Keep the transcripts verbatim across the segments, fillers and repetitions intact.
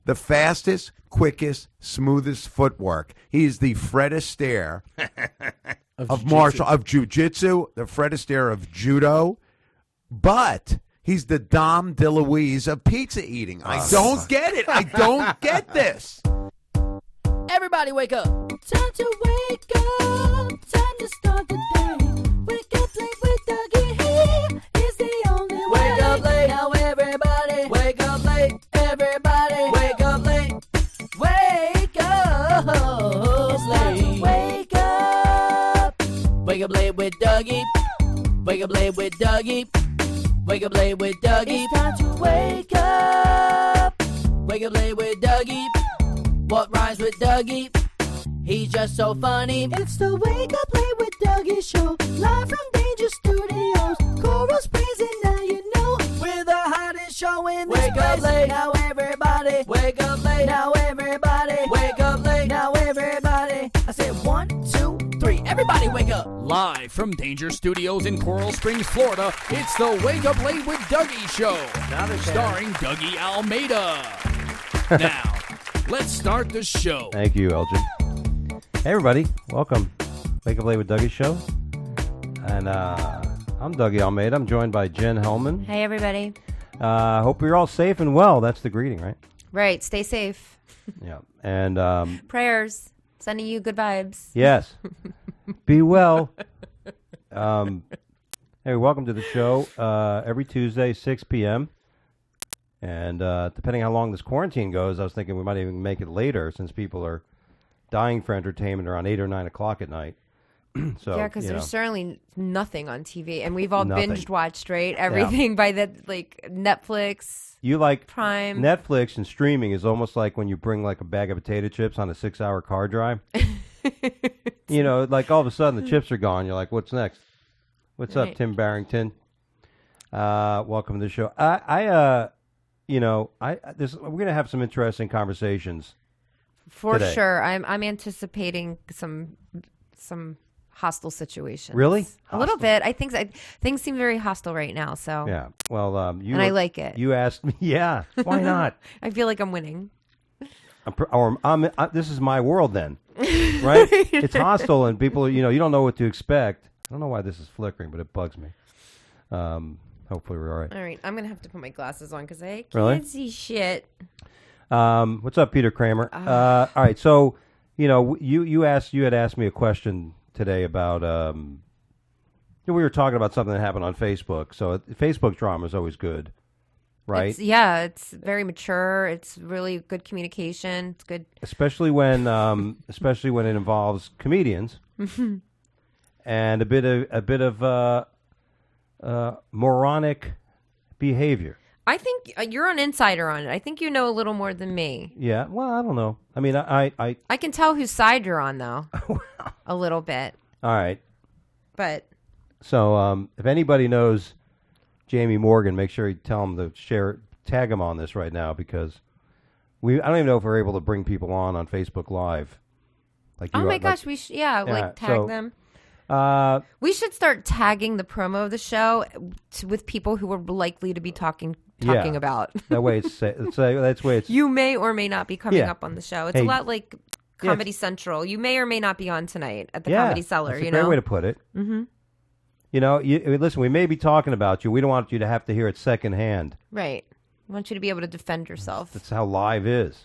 the fastest, quickest, smoothest footwork. He's the Fred Astaire of, of martial of jiu-jitsu, the Fred Astaire of judo, but he's the Dom DeLuise of pizza eating. I don't get it. I don't get this. Everybody wake up. Time to wake up. Time to start the day. Wake up late with Dougie. He is the only way. Wake up late. Now everybody. Wake up late. Everybody. Wake up late. Wake up late. Wake up. Wake up late with Dougie. Wake up late with Dougie. Wake up late with Dougie. It's time to wake up. Wake up late with Dougie. What rhymes with Dougie? He's just so funny. It's the Wake Up Late with Dougie show. Live from Danger Studios. Coral Springs and now you know. We're the hottest show in this Wake place. up late. Now everybody. Wake up late. Now everybody. Wake up late. Now everybody. I said one, two, three. Everybody wake up. Live from Danger Studios in Coral Springs, Florida, it's the Wake Up Late with Dougie show. Starring Dougie Almeida. Now, let's start the show. Thank you, Elgin. Hey, everybody. Welcome. Wake Up Late with Dougie show. And uh, I'm Dougie Almeida. I'm joined by Jen Hellman. Hey, everybody. Uh, hope you're all safe and well. That's the greeting, right? Right. Stay safe. Yeah. And um, Prayers. Sending you good vibes. yes. Be well. Um, hey, welcome to the show. Uh, every Tuesday, six p.m. And uh, depending how long this quarantine goes, I was thinking we might even make it later since people are dying for entertainment around eight or nine o'clock at night. so yeah, because you there's know. certainly nothing on T V, and we've all Nothing. binged watched, right? Everything by that, like Netflix, You like Prime. Netflix and streaming is almost like when you bring like a bag of potato chips on a six-hour car drive. You know, like all of a sudden the chips are gone. You're like, what's next? What's Right. up, Tim Barrington? Uh, welcome to the show. I, I uh, you know, I this we're gonna have some interesting conversations. For today. sure. I'm I'm anticipating some some hostile situations. Really? A little Hostile? bit. I think I, things seem very hostile right now. So Yeah. Well, um, you And I were- like it. You asked me. Yeah. Why not? I feel like I'm winning. I'm, pr- or I'm, I, this is my world then, right? It's hostile and people, you know, you don't know what to expect. I don't know why this is flickering, but it bugs me. Um, hopefully we're all right. All right, I'm gonna have to put my glasses on because I can't Really? see shit. Um, what's up, Peter Kramer? Uh, all right, so you know, you you asked you had asked me a question today about um, we were talking about something that happened on Facebook. So uh, Facebook drama is always good, right? It's, yeah, it's very mature. It's really good communication. It's good. Especially when um, especially when it involves comedians and a bit of a bit of uh, uh, moronic behavior. I think uh, you're an insider on it. I think you know a little more than me. Yeah, well, I don't know. I mean, I, I, I I can tell whose side you're on, though, a little bit. all right. But So, um, if anybody knows Jamie Morgan, make sure you tell him to share, tag him on this right now because we. I don't even know if we're able to bring people on on Facebook Live. Like, oh you my are, gosh, like, we sh- yeah, yeah, like tag so- them. Uh, We should start tagging the promo of the show to, with people who are likely to be talking talking Yeah. about. that way it's, sa- it's uh, that's way it's. You may or may not be coming Yeah. up on the show. It's Hey. a lot like Yeah, Comedy Central. You may or may not be on tonight at the yeah, Comedy Cellar. That's a you great know, way to put it. Mm-hmm. You know, you, listen. We may be talking about you. We don't want you to have to hear it secondhand. right? I want you to be able to defend yourself. That's how live is.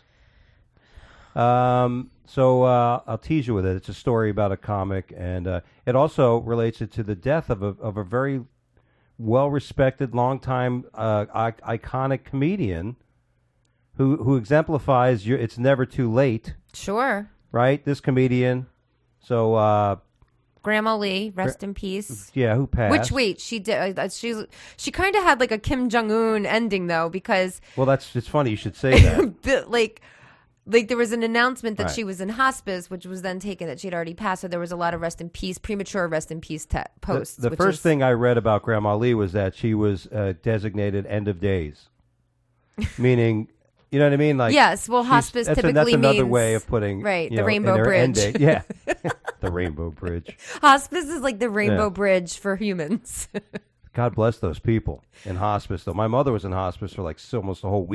Um, so uh, I'll tease you with it. It's a story about a comic, and uh, it also relates it to the death of a of a very well-respected, longtime, uh, I- iconic comedian who who exemplifies your, it's never too late, Sure. right? This comedian. So uh, Grandma Lee, rest in peace. yeah, who passed? Which wait, she did. Uh, she she kind of had like a Kim Jong Un ending though, because Well, that's it's funny you should say that. the, like. Like there was an announcement that Right. she was in hospice, which was then taken that she'd already passed. So there was a lot of rest in peace, premature rest in peace te- posts. The, the which first is- thing I read about Grandma Lee was that she was uh, designated end of days, meaning, you know what I mean? Like Yes, well, she's- hospice that's, a- typically that's another means- way of putting right, you the know, Rainbow in her end Bridge. date. Yeah, the Rainbow Bridge. hospice is like the rainbow Yeah. bridge for humans. God bless those people in hospice. Though my mother was in hospice for like s- almost a whole week.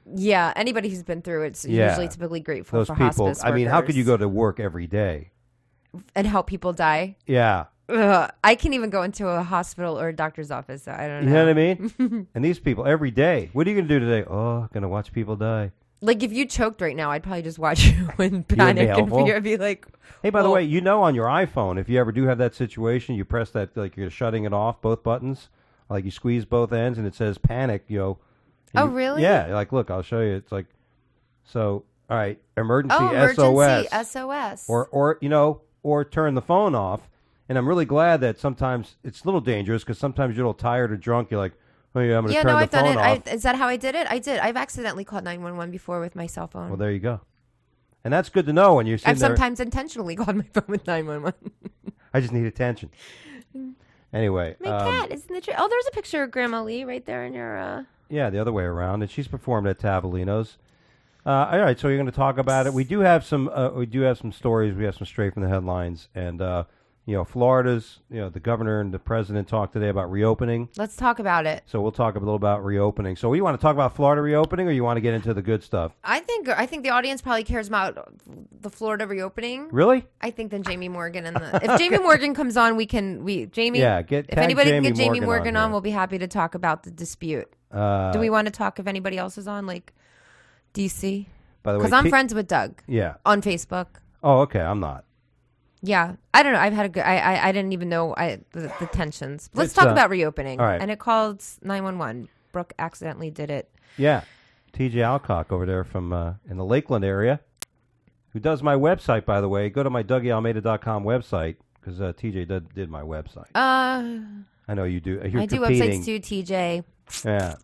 Yeah, anybody who's been through it's Yeah. usually typically grateful Those for people. hospice I mean, how could you workers go to work every day? and help people die? Yeah. Ugh, I can't even go into a hospital or a doctor's office. So I don't You know. know what I mean? And these people every day. What are you going to do today? Oh, going to watch people die. Like if you choked right now, I'd probably just watch you and panic and helpful. fear. I'd be like, Hey, by the well, way, you know on your iPhone, if you ever do have that situation, you press that, like you're shutting it off, both buttons, like you squeeze both ends, and it says panic, you know. And Oh, you- really? Yeah, like, look, I'll show you. It's like, so, all right, emergency, oh, S O S. emergency S O S. Or, or, you know, or turn the phone off. And I'm really glad that sometimes it's a little dangerous because sometimes you're a little tired or drunk. You're like, oh, yeah, I'm going to yeah, turn no, the I've done phone it. off. I, is that how I did it? I did. I've accidentally called nine one one before with my cell phone. Well, there you go. And that's good to know when you're sitting I've there. sometimes intentionally called my phone with nine one one. I just need attention. Anyway. My um, cat, isn't it true? Oh, there's a picture of Grandma Lee right there in your. Uh... Yeah, the other way around, and she's performed at Tavolino's. Uh, all right, so you're going to talk about it. We do have some. Uh, we do have some stories. We have some straight from the headlines, and uh, you know, Florida's. You know, the governor and the president talked today about reopening. Let's talk about it. So we'll talk a little about reopening. So you want to talk about Florida reopening, or you want to get into the good stuff? I think I think the audience probably cares about the Florida reopening. Really? I think then Jamie Morgan and the if Jamie Morgan comes on, we can we Jamie. Yeah, get if tag anybody Jamie can get Jamie Morgan Morgan, on on, here. we'll be happy to talk about the dispute. Uh, Do we want to talk if anybody else is on, like D C? By the way, Because I'm T- friends with Doug Yeah. on Facebook. Oh, okay. I'm not. Yeah, I don't know. I've had a good. I I, I didn't even know I the, the tensions. Let's It's, talk uh, about reopening. all right. And it called nine one one. Brooke accidentally did it. Yeah, T J Alcock over there from uh, in the Lakeland area, who does my website, by the way. Go to my Dougie Almeida dot com website because uh, T J did, did my website. Uh, I know you do. You're I do competing. websites too, T J. Yeah.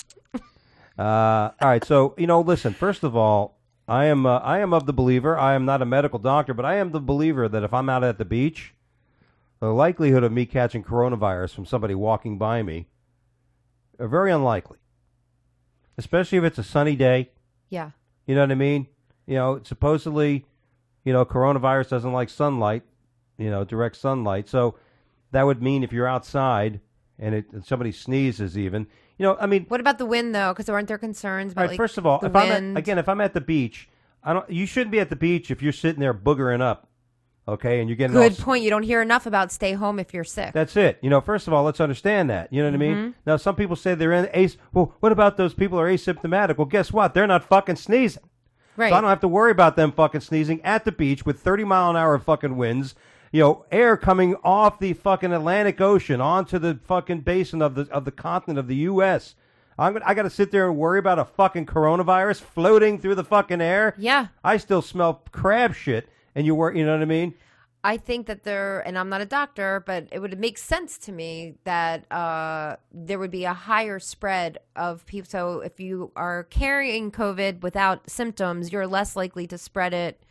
uh, all right. So you know, listen. First of all, I am uh, I am of the believer. I am not a medical doctor, but I am the believer that if I'm out at the beach, the likelihood of me catching coronavirus from somebody walking by me are very unlikely. Especially if it's a sunny day. Yeah. You know what I mean? You know, supposedly, you know, coronavirus doesn't like sunlight, you know, direct sunlight. So that would mean if you're outside and, it, and somebody sneezes even, you know, I mean. What about the wind, though? Because aren't there concerns about, All right, like, first of all, the if I'm wind? at, again, if I'm at the beach, I don't. You shouldn't be at the beach if you're sitting there boogering up, okay, and you're getting Good all, point. You don't hear enough about stay home if you're sick. That's it. You know, first of all, let's understand that. You know what I mean? Mm-hmm. Now, some people say they're in ace. Well, what about those people who are asymptomatic? Well, guess what? They're not fucking sneezing. Right. So I don't have to worry about them fucking sneezing at the beach with thirty mile an hour fucking winds. You know, air coming off the fucking Atlantic Ocean onto the fucking basin of the of the continent of the U S I'm gonna, I got to sit there and worry about a fucking coronavirus floating through the fucking air. Yeah. I still smell crab shit, and you work. You know what I mean? I think that there, and I'm not a doctor, but it would make sense to me that uh, there would be a higher spread of people. So if you are carrying COVID without symptoms, you're less likely to spread it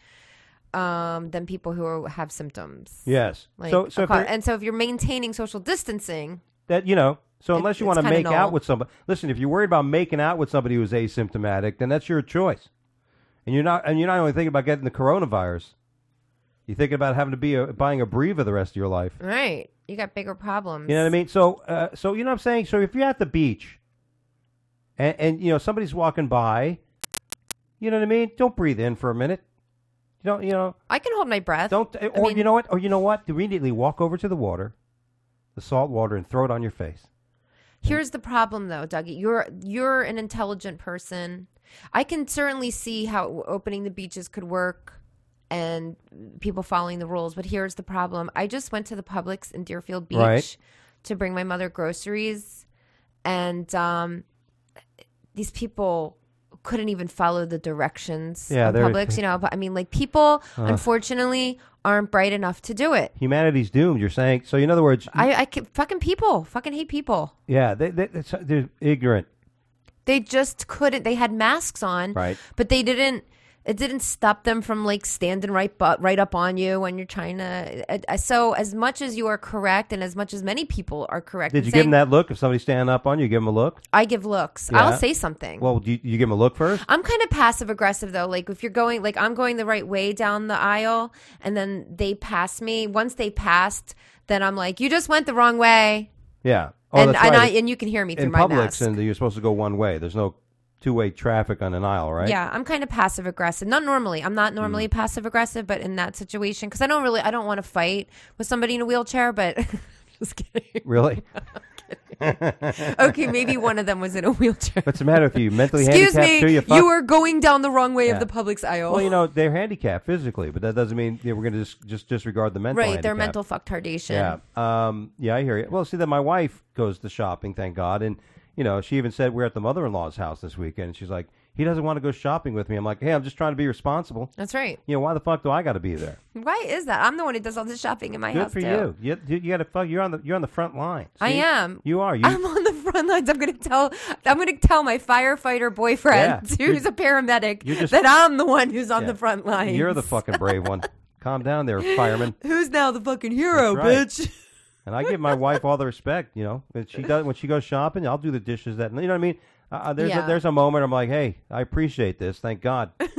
um, than people who are, have symptoms. Yes. Like, so, so if aco- you're- and so if you're maintaining social distancing, that you know. So It- unless you it's want to kinda make null. out with somebody, listen. If you're worried about making out with somebody who's asymptomatic, then that's your choice. And you're not. And you're not only thinking about getting the coronavirus. You're thinking about having to be a, buying a Breva the rest of your life. right, you got bigger problems. You know what I mean? So, uh, so you know what I'm saying. So if you're at the beach, and, and you know somebody's walking by, you know what I mean. Don't breathe in for a minute. You don't. You know. I can hold my breath. Don't. I Or mean- you know what? Or you know what? Immediately walk over to the water, the salt water, and throw it on your face. Here's the problem, though, Dougie. You're you're an intelligent person. I can certainly see how opening the beaches could work and people following the rules. But here's the problem. I just went to the Publix in Deerfield Beach Right. to bring my mother groceries. And um, these people couldn't even follow the directions Yeah, on they're- Publix. You know, but I mean, like, people, unfortunately, aren't bright enough to do it. Humanity's doomed. You're saying. So in other words, I, I can, fucking people, fucking hate people. yeah, they, they, it's- they're ignorant. They just couldn't. They had masks on, Right. But they didn't. It didn't stop them from like standing right, but right up on you when you're trying to. Uh, so as much as you are correct, and as much as many people are correct, Did in you saying, give them that look? If somebody's standing up on you, give them a look. I give looks. Yeah. I'll say something. Well, do you, you give them a look first? I'm kind of passive aggressive though. Like if you're going, like I'm going the right way down the aisle, and then they pass me. Once they passed, then I'm like, you just went the wrong way. Yeah. Oh, and that's and right. I and you can hear me through In my Publix, mask. and you're supposed to go one way. There's no two-way traffic on an aisle, right? Yeah, I'm kind of passive aggressive. Not normally. I'm not normally Mm. passive aggressive, but in that situation, because I don't really, I don't want to fight with somebody in a wheelchair. But just kidding. Really? Okay, maybe one of them was in a wheelchair. What's the matter with you? Mentally Excuse handicapped me, too? You, fuck? you are going down the wrong way Yeah. of the public's aisle. Well, you know, they're handicapped physically, but that doesn't mean you know, we're going to just, just disregard the mental right? handicap. They're mental fucktardation. Yeah. Um, yeah, I hear you. Well, see, that my wife goes to shopping, thank God. And, you know, she even said we're at the mother-in-law's house this weekend. And she's like, he doesn't want to go shopping with me. I'm like, hey, I'm just trying to be responsible. That's right. You know, why the fuck do I got to be there? Why is that? I'm the one who does all the shopping in my Good house for too. you. You, you, you got to fuck. You're on the you're on the front line. I See? am. You are. You. I'm on the front lines. I'm going to tell. I'm going to tell my firefighter boyfriend, Yeah. who's You're- a paramedic, you're just- that I'm the one who's on Yeah. the front lines. You're the fucking brave one. Calm down there, fireman. Who's now the fucking hero, That's right. bitch? And I give my wife all the respect. You know, when she does when she goes shopping, I'll do the dishes. That you know what I mean. Uh, there's Yeah. a, there's a moment I'm like, hey, I appreciate this. Thank God. uh,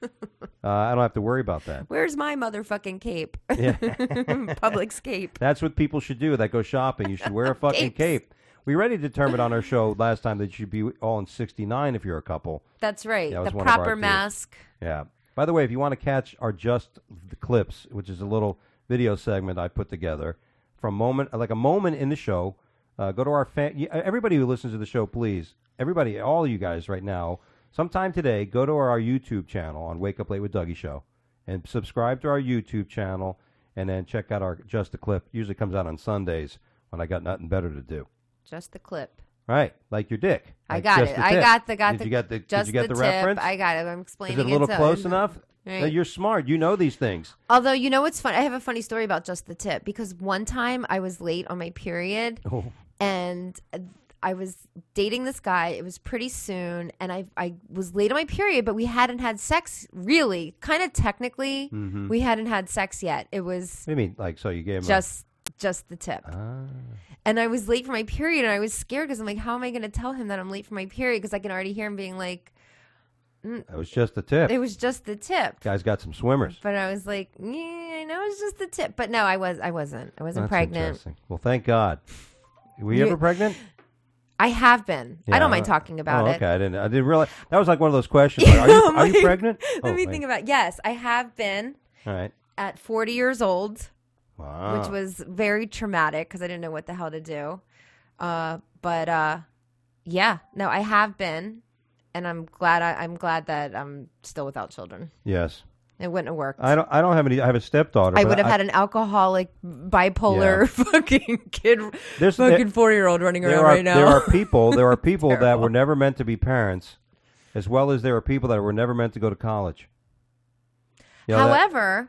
I don't have to worry about that. Where's my motherfucking cape? Yeah. Public's cape. That's what people should do that go shopping. You should wear a fucking Capes. cape. We already determined on our show last time that you should be all in sixty-nine if you're a couple. That's right. That was the one of our proper deals. mask. Yeah. By the way, if you want to catch our Just the Clips, which is a little video segment I put together from moment, like a moment in the show, uh, go to our fan. y- Everybody who listens to the show, please, everybody, all you guys right now, sometime today, go to our YouTube channel on Wake Up Late with Dougie Show and subscribe to our YouTube channel, and then check out our Just the Clip. Usually comes out on Sundays when I got nothing better to do. Just the clip. Right, like your dick. I Like got just it. the I tip. got the got did the you get the just Did you get the, tip. reference? I got it. I'm Is explaining it a little to- close enough? Right. Uh, You're smart. You know these things. Although, you know what's fun? I have a funny story about just the tip, because one time I was late on my period Oh. and I was dating this guy. It was pretty soon, and I I was late on my period, but we hadn't had sex really. Kind of technically, Mhm. we hadn't had sex yet. It was What do you mean? Like, so you gave him just just the tip. a... Ah. And I was late for my period, and I was scared because I'm like, how am I going to tell him that I'm late for my period? Because I can already hear him being like, That was just the tip. it was just the tip. Guy's got some swimmers. But I was like, yeah, I know it's just the tip. But no, I was, I wasn't. I wasn't That's pregnant. interesting. Well, thank God. Were you You- ever pregnant? I have been. I Yeah, don't mind uh, talking about oh, it. okay. I didn't. I didn't realize that was like one of those questions. Like, are you, I'm are you like, pregnant? Let Oh, me wait. think about. Yes, I have been All right. at forty years old, Wow. which was very traumatic because I didn't know what the hell to do. Uh, but uh, yeah, no, I have been, and I'm glad. I, I'm glad that I'm still without children. Yes. It wouldn't have worked. I don't. I don't have any. I have a stepdaughter. I but would have had an alcoholic, bipolar, Yeah. fucking kid, There's- fucking there- four year old running There around are right now. there are people. There are people that Terrible. were never meant to be parents, as well as there are people that were never meant to go to college. You know, that- However,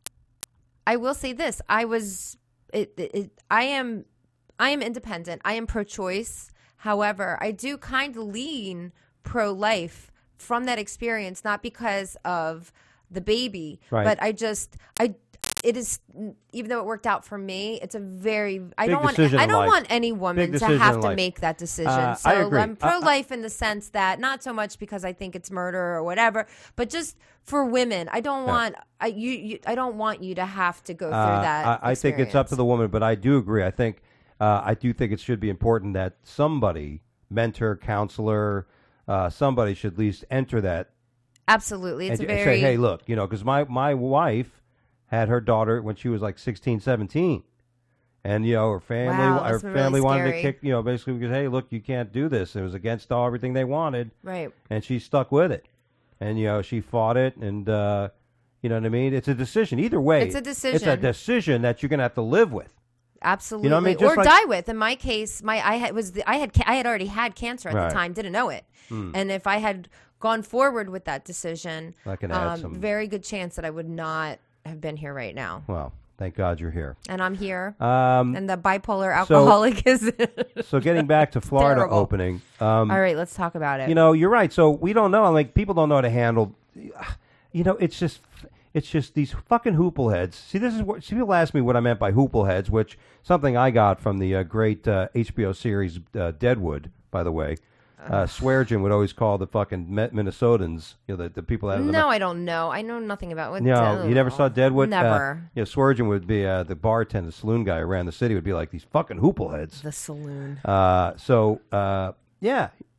I will say this: I was, it, it, it, I am, I am independent. I am pro-choice. However, I do kind of lean pro-life from that experience, not because of the baby, Right. but I just, I. It is, even though it worked out for me, it's a very. I Big don't want. decision I in don't life. want any woman Big to decision have in to life. make that decision. Uh, so I agree. I'm Uh, uh, pro-life in the sense that not so much because I think it's murder or whatever, but just for women. I don't Yeah. want. I you, you. I don't want you to have to go through Uh, that. I, I think it's up to the woman, but I do agree. I think uh, I do think it should be important that somebody, mentor, counselor, uh, somebody should at least enter that Absolutely, it's and, a and very. say, hey, look, you know, because my my wife had her daughter when she was like sixteen, seventeen. And, you know, her family, Wow, her that's really family wanted to scary. kick, you know, basically because, hey, look, you can't do this. It was against all everything they wanted. Right. And she stuck with it. And, you know, she fought it. And, uh, you know what I mean? It's a decision. Either way. It's a It's a decision. decision that you're going to have to live with. Absolutely, I mean? Just or like- die with. In my case, my I had was the, I had ca- I had already had cancer at Right. the time, didn't know it, Hmm. and if I had gone forward with that decision, That can add um, some- very good chance that I would not have been here right now. Well, thank God you're here. And I'm here, Um, and the bipolar alcoholic is. so getting back to Florida Terrible. opening. Um, All right, let's talk about it. You know, you're right. So we don't know. Like people don't know how to handle. You know, it's just, it's just these fucking hoople heads. See, this is what see, people ask me what I meant by hoople heads, which something I got from the uh, great uh, H B O series uh, Deadwood. By the way, uh, Swearengin would always call the fucking Met- Minnesotans, you know, the, the people out of the no, I don't know. I know nothing about what. No, you never saw Deadwood. Uh, Never. yeah, Swearengin would be uh, the bartender, the saloon guy around the city would be like these fucking hoople heads. The saloon. Uh, so uh, yeah,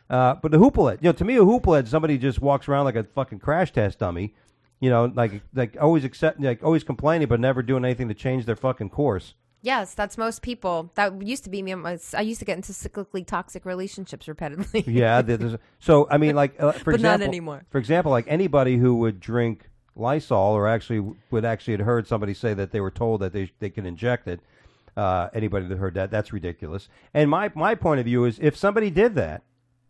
Uh, but the hooplehead, you know, to me, a hooplehead, somebody just walks around like a fucking crash test dummy, you know, like like always accept, like always complaining, but never doing anything to change their fucking course. Yes, that's most people. That used to be me. I used to get into cyclically toxic relationships repeatedly. Yeah. there's- So I mean, like uh, for But not example, anymore. For example, like anybody who would drink Lysol or actually would actually had heard somebody say that they were told that they they can inject it. Uh, anybody that heard that, that's ridiculous. And my my point of view is, if somebody did that,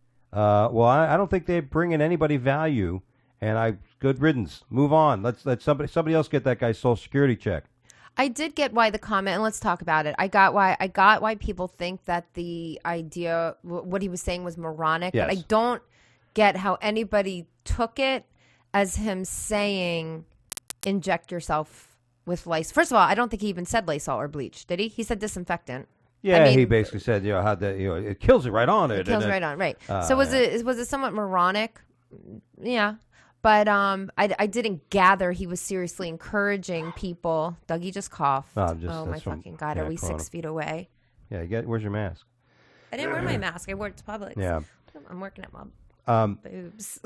uh, well, I, I don't think they bring in anybody value. And I good riddance. Move on. Let's let somebody somebody else get that guy's Social Security check. I did get why the comment, and let's talk about it. I got why I got why people think that the idea, w- what he was saying, was moronic. Yes. But I don't get how anybody took it as him saying, "Inject yourself with Lysol." First of all, I don't think he even said Lysol or bleach, did he? He said disinfectant. Yeah, I mean, he basically said, you know, how that, you know, it kills it right on it. It kills and right then- on, right? Uh, so was yeah. it was it somewhat moronic? Yeah. But um, I, I didn't gather he was seriously encouraging people. Dougie just coughed. Oh, I'm just- oh my that's from- fucking God. yeah, Are we corona. six feet away? Yeah, you get, where's your mask? I didn't wear my mask. I wore it to Publix. Yeah. I'm working at my Um, boobs.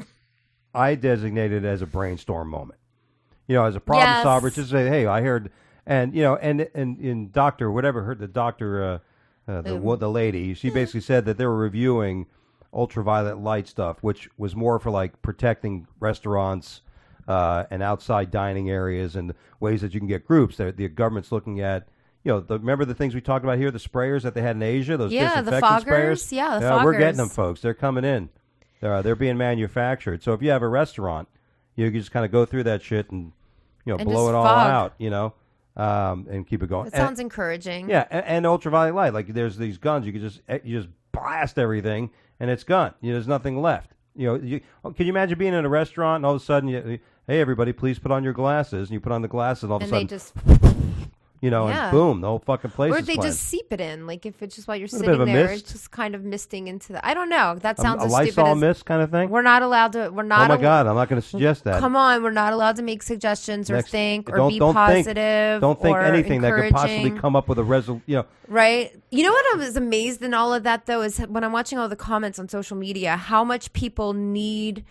I designate it as a brainstorm moment. You know, as a problem Yes. solver, just say, hey, I heard, and, you know, and and in doctor, whatever, heard the doctor, uh, uh, the, Um. what the lady, she basically said that they were reviewing ultraviolet light stuff, which was more for like protecting restaurants uh, and outside dining areas and ways that you can get groups. The, the government's looking at, you know, the, remember the things we talked about here, the sprayers that they had in Asia, those Yeah, the disinfectant foggers. sprayers? Yeah, the We're getting foggers. them, folks. They're coming in. They're, they're being manufactured. So if you have a restaurant, you can just kind of go through that shit and, you know, And blow just it all fog. out, you know, um, and keep it going. That And- sounds encouraging. yeah, and, and ultraviolet light. Like there's these guns, you can just eh, you just blast everything, and it's gone. You know, there's nothing left. You know, you, oh, can you imagine being in a restaurant and all of a sudden, you, hey everybody, please put on your glasses, and you put on the glasses, and all of And a they sudden, just, you know, Yeah. and boom, the whole fucking place or is they cleansed. just seep it in. Like if it's just while you're Little bit of sitting a there, mist. it's just kind of misting into the. I don't know. That a, sounds a as Lysol stupid as. mist kind of thing. We're not allowed to. We're not. Oh my al- God, I'm not going to suggest that. Come on, we're not allowed to make suggestions or Next- think or don't, be don't positive. Think, don't think or anything that could possibly encouraging. come up with a resol. You know, Right. You know what I was amazed in all of that though is when I'm watching all the comments on social media, how much people need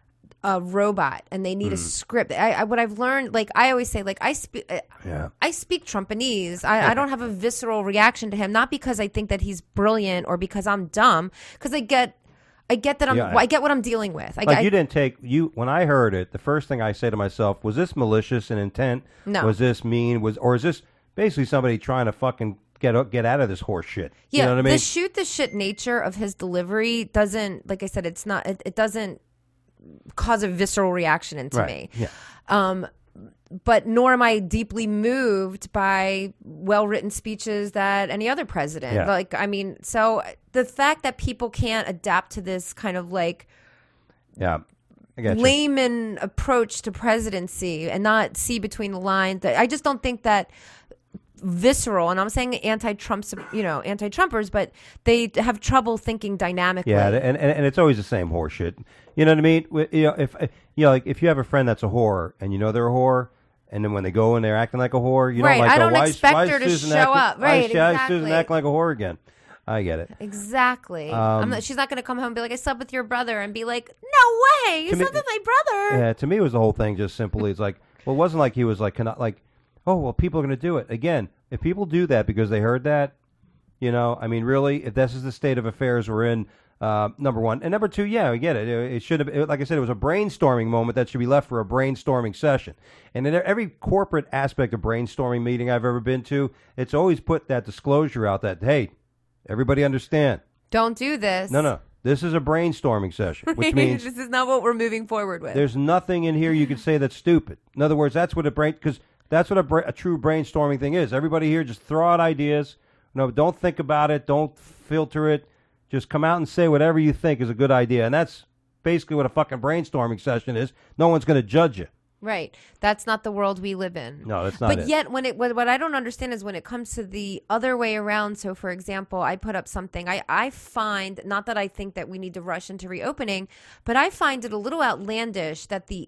a robot and they need Hmm. a script. I, I what I've learned, like I always say, like I speak, Yeah. I speak Trumpanese. I, I don't have a visceral reaction to him, not because I think that he's brilliant or because I'm dumb, because I get, I get that I'm, Yeah. I get what I'm dealing with. I, like I, you didn't take you when I heard it. The first thing I say to myself was, "This malicious in intent? No. Was this mean? Was or is this basically somebody trying to fucking get get out of this horse shit?" Yeah, you know what I mean? the shoot the shit nature of his delivery doesn't, like I said, it's not, it, it doesn't cause a visceral reaction into Right, me. yeah. Um, but nor am I deeply moved by well written speeches that any other president. Yeah. Like, I mean, so the fact that people can't adapt to this kind of like yeah, I got you. layman approach to presidency and not see between the lines, that I just don't think that visceral, and I'm saying anti-Trump, you know, anti-Trumpers, but they have trouble thinking dynamically. Yeah, and, and and it's always the same horse shit. You know what I mean? Wi- You know, if you know, like if you have a friend that's a whore and you know they're a whore, and then when they go and they're acting like a whore, you Right, don't like. I go, don't why is- expect why is her to Susan show acting- up. why is- Right, why is exactly. Susan acting like a whore again? I get it. Exactly. Um, I'm not, she's not going to come home and be like, I slept with your brother, and be like, no way, you To me- slept with my brother. Yeah, to me, it was the whole thing just simply. It's like, well, it wasn't like he was like, cannot, like, oh, well, people are going to do it again. If people do that because they heard that, you know, I mean, really, if this is the state of affairs we're in, uh, number one, and number two, yeah, I get it. It, it should have, it, like I said, it was a brainstorming moment that should be left for a brainstorming session. And in every corporate aspect of brainstorming meeting I've ever been to, it's always put that disclosure out that, hey, everybody understand. Don't do this. No, no, this is a brainstorming session, which means this is not what we're moving forward with. there's nothing in here you can say that's stupid. In other words, that's what a brain, because that's what a, bra- a true brainstorming thing is. Everybody here just throw out ideas. No, don't think about it. Don't filter it. Just come out and say whatever you think is a good idea. And that's basically what a fucking brainstorming session is. No one's going to judge you. Right. That's not the world we live in. No, that's not But it. yet, when it what, what I don't understand is when it comes to the other way around. So, for example, I put up something. I, I find, not that I think that we need to rush into reopening, but I find it a little outlandish that the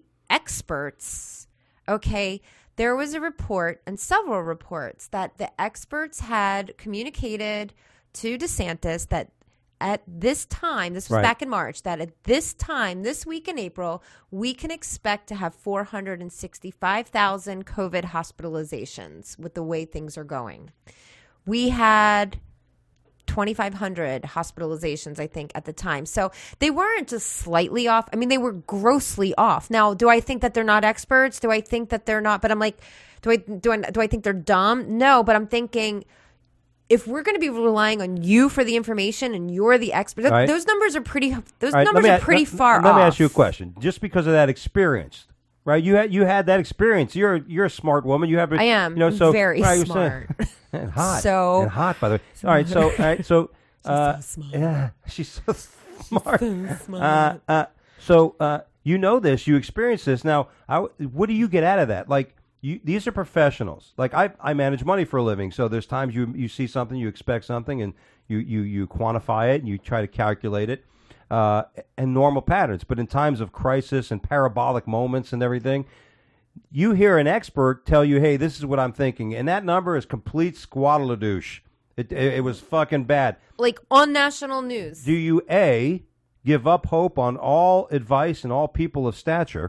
experts, okay, there was a report and several reports that the experts had communicated to DeSantis that at this time, this was Right. back in March, that at this time, this week in April, we can expect to have four hundred sixty-five thousand COVID hospitalizations with the way things are going. We had twenty-five hundred hospitalizations, I think, at the time. So they weren't just slightly off. I mean, they were grossly off. Now, do I think that they're not experts? Do I think that they're not? But I'm like, do I do I, do I think they're dumb? No, but I'm thinking, if we're going to be relying on you for the information and you're the expert, th- Right. those numbers are pretty. Those All right, numbers let me are a- pretty let, far let off. me ask you a question. Just because of that experience, right? You had you had that experience. You're you're a smart woman. You have. A, I am You know, so very right, you're smart. saying- and hot. So- and hot, by the way. All right, so all right, so uh, so smart. yeah, she's so smart. Uh, uh, so uh, you know this. You experience this. Now, I, what do you get out of that? Like. You, these are professionals. Like I, I manage money for a living, so there's times you you see something, you expect something, and you you, you quantify it and you try to calculate it, uh, and normal patterns. But in times of crisis and parabolic moments and everything, you hear an expert tell you, "Hey, this is what I'm thinking," and that number is complete squaddledouche. It, it it was fucking bad. Like on national news. Do you A, give up hope on all advice and all people of stature?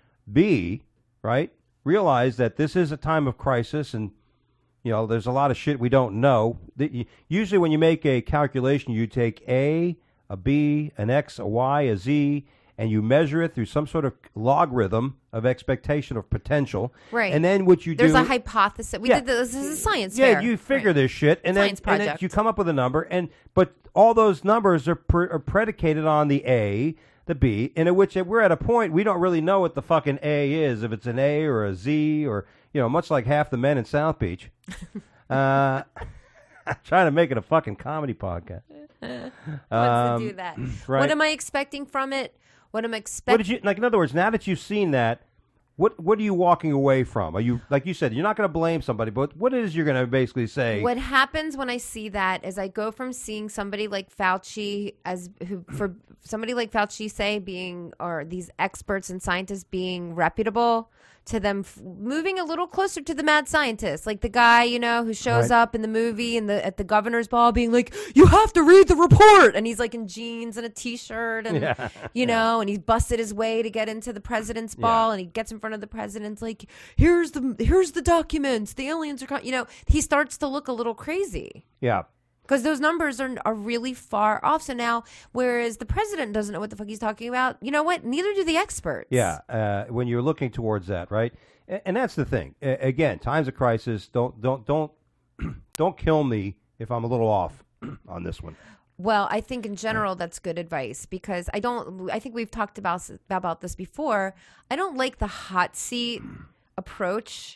B, right? Realize that this is a time of crisis and, you know, there's a lot of shit we don't know. The- Usually when you make a calculation, you take A, a B, an X, a Y, a Z, and you measure it through some sort of logarithm of expectation of potential. Right. And then what you There's do... a hypothesis. We Yeah. did this. This is a science Yeah, fair. you figure Right. this shit, and Science then, and then project. you come up with a number, and but all those numbers are, pre- are predicated on the A, the B, and in which we're at a point we don't really know what the fucking A is, if it's an A or a Z, or you know, much like half the men in South Beach. uh, I'm trying to make it a fucking comedy podcast. Wants Um, to do that. right. What am I expecting from it? What am I What expecting? did you like? In other words, now that you've seen that, what what are you walking away from? Are you, like you said, you're not going to blame somebody, but what is you're going to basically say? What happens when I see that is I go from seeing somebody like Fauci as who for somebody like Fauci say being or these experts and scientists being reputable to them f- moving a little closer to the mad scientist, like the guy, you know, who shows Right. up in the movie and the at the governor's ball being like, you have to read the report, and he's like in jeans and a t-shirt and Yeah. you know, and he's busted his way to get into the president's ball, and he gets in front of the president's like, here's the here's the documents, the aliens are coming, you know, he starts to look a little crazy. Yeah. Because those numbers are are really far off. So now, whereas the president doesn't know what the fuck he's talking about, you know what? Neither do the experts. Yeah, uh, when you're looking towards that, right? A- And that's the thing. A- Again, times of crisis. Don't don't don't don't kill me if I'm a little off on this one. Well, I think in general that's good advice because I don't. I think we've talked about about this before. I don't like the hot seat approach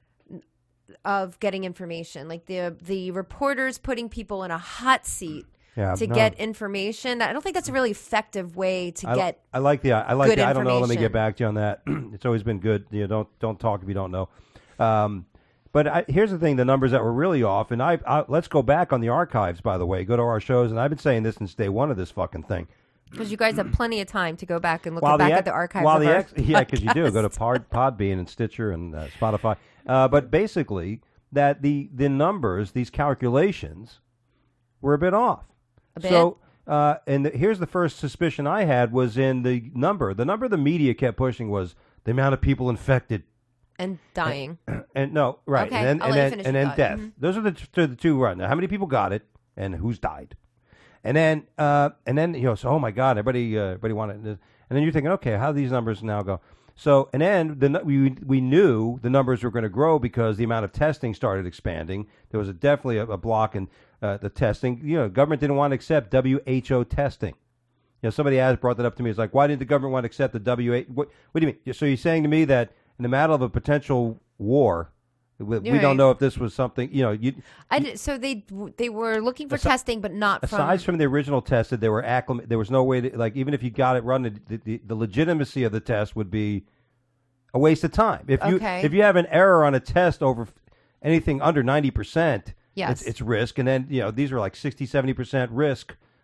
of getting information, like the the reporters putting people in a hot seat Yeah, to no. get information. I don't think that's a really effective way to I, get. I like the I like good the I don't know. Let me information. get back to you on that. It's always been good. You know, don't don't talk if you don't know. Um, but I, here's the thing: the numbers that were really off, and I, I let's go back on the archives. By the way, go to our shows, and I've been saying this since day one of this fucking thing. Because you guys have plenty of time to go back and look While back the at ex- the archives while of the our ex- yeah, because you do go to podcast. Pod, Podbean and Stitcher and uh, Spotify. Uh, but basically, that the the numbers, these calculations, were a bit off. A bit? So, uh, and the, here's the first suspicion I had was in the number. The number the media kept pushing was the amount of people infected. and dying. And no, right, Okay, and then I'll and let you then, finish and your then thought. death. Mhm. Those are the, t- the two right now. How many people got it, and who's died? And then, uh, and then you know, so oh my God, everybody, uh, everybody wanted. This. And then you're thinking, okay, how do these numbers now go? So, and then the, nu- we we knew the numbers were going to grow because the amount of testing started expanding. There was a, definitely a, a block in uh, the testing. You know, government didn't want to accept W H O testing. You know, somebody asked, brought that up to me. It's like, why didn't the government want to accept the W H O? What, what do you mean? So you're saying to me that in the matter of a potential war, we, we You're don't right. know if this was something, you know, you, I did, so they they were looking for Asi- testing, but not aside from. from the original tested, there were acclim- there was no way to, like, even if you got it run, the, the, the legitimacy of the test would be a waste of time. If you Okay. if you have an error on a test over f- anything under ninety percent, Yes. it's, it's risk. And then, you know, these are like sixty, seventy percent risk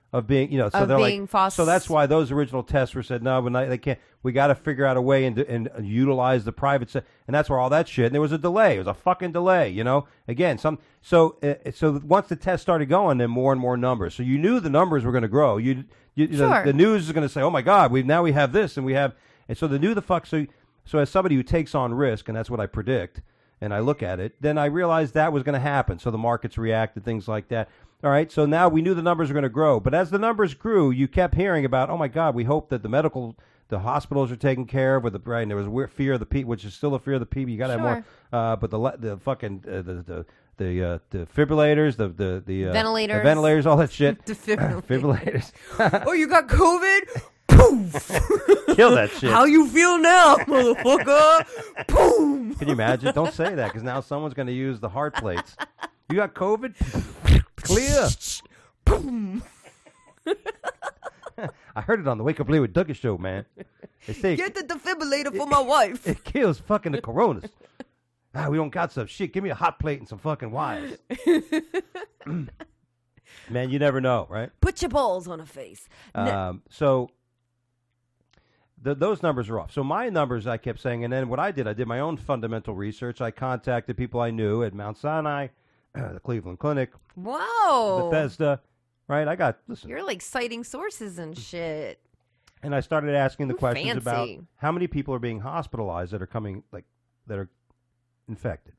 of being, you know, so Of they're being like, false. so that's why those original tests were said, no, but not, they can't, we got to figure out a way and, and utilize the private, se- and that's where all that shit, and there was a delay, it was a fucking delay, you know, again, some, so, uh, so once the test started going, then more and more numbers, so you knew the numbers were going to grow, you, you, you know, Sure. the news is going to say, oh my God, we now we have this, and we have, and so they knew the fuck, so, so as somebody who takes on risk, and that's what I predict, and I look at it, then I realized that was going to happen. So the markets reacted, things like that. All right, so now we knew the numbers were going to grow. But as the numbers grew, you kept hearing about, oh, my God, we hope that the medical, the hospitals are taken care of, with the, right, and there was weird fear of the people, which is still a fear of the people. You got to have more. Uh, but the le- the fucking, uh, the, the, the uh, defibrillators, the, the, the uh, Ventilators. the ventilators, all that shit. Defibrillators. Defibrillators. Oh, you got COVID? Poof. Kill that shit. How you feel now, motherfucker? Boom. Can you imagine? Don't say that, because now someone's going to use the heart plates. You got COVID? Clear. Boom. I heard it on the Wake Up Late with Dougie show, man. They say Get the defibrillator for my wife. it kills fucking the coronas. Ah, we don't got some shit. Give me a hot plate and some fucking wires. Man, you never know, right? Put your balls on a face. No- Um, so the, those numbers are off. So my numbers, I kept saying, and then what I did, I did my own fundamental research. I contacted people I knew at Mount Sinai, the Cleveland Clinic, Whoa. Bethesda, right? I got, listen. You're like citing sources and shit. And I started asking the Ooh, questions about fancy. how many people are being hospitalized that are coming, like, that are infected.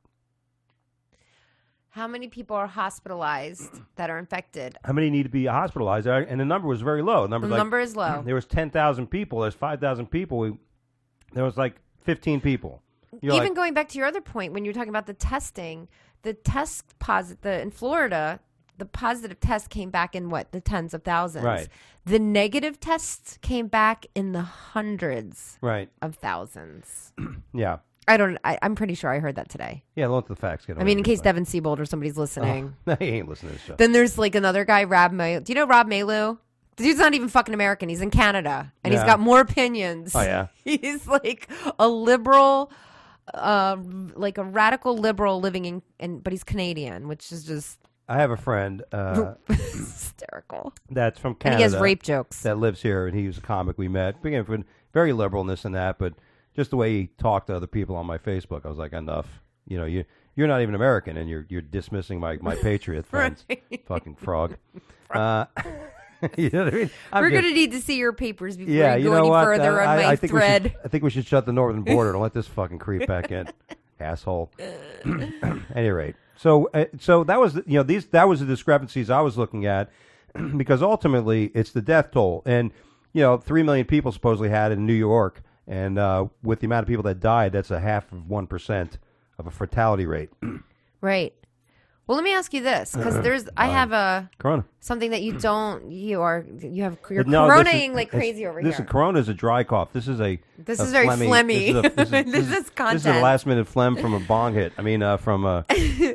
How many people are hospitalized that are infected? How many need to be hospitalized? Uh, And the number was very low. The, number, The like, number is low. There was ten thousand people. There's five thousand people. We, there was like fifteen people. You're Even like, going back to your other point, when you're talking about the testing, the test posit the in Florida, the positive test came back in what, the tens of thousands. Right. The negative tests came back in the hundreds right. of thousands. Yeah. I don't. I, I'm pretty sure I heard that today. Yeah, let the facts get I mean, in case Devin. Devin Siebold or somebody's listening. No, he ain't listening to this show. Then there's like another guy, Rob Malu. Do you know Rob Malu? The dude's not even fucking American. He's in Canada, and he's Yeah. got more opinions. Oh, yeah? He's like a liberal, uh, like a radical liberal living in, in, but he's Canadian, which is just I have a friend uh, hysterical. that's from And Canada. he has rape jokes. That lives here, and he was a comic we met. Again, very liberal in this and that, but just the way he talked to other people on my Facebook, I was like, enough. You know, you you're not even American, and you're you're dismissing my my patriot friends. Right. Fucking frog. Uh, you know what I mean? I'm We're just- going to need to see your papers before yeah, you you go know any what? further Uh, on I, my I think thread. We should, I think we should shut the northern border and let this fucking creep back in, asshole. At any rate, so uh, so that was the- you know these that was the discrepancies I was looking at because ultimately it's the death toll, and you know three million people supposedly had it in New York. And uh, with the amount of people that died, that's a half of one percent of a fatality rate. Right. Well, let me ask you this, because there's, I have a Corona. something that you don't, you are, you have, you're No, this is- coronaing like it's- crazy over this here. is Corona is a dry cough. This is a This a is very phlegmy- phlegmy. This is, a, this, is, This this, is This is a content. last minute phlegm from a bong hit. I mean, uh, from a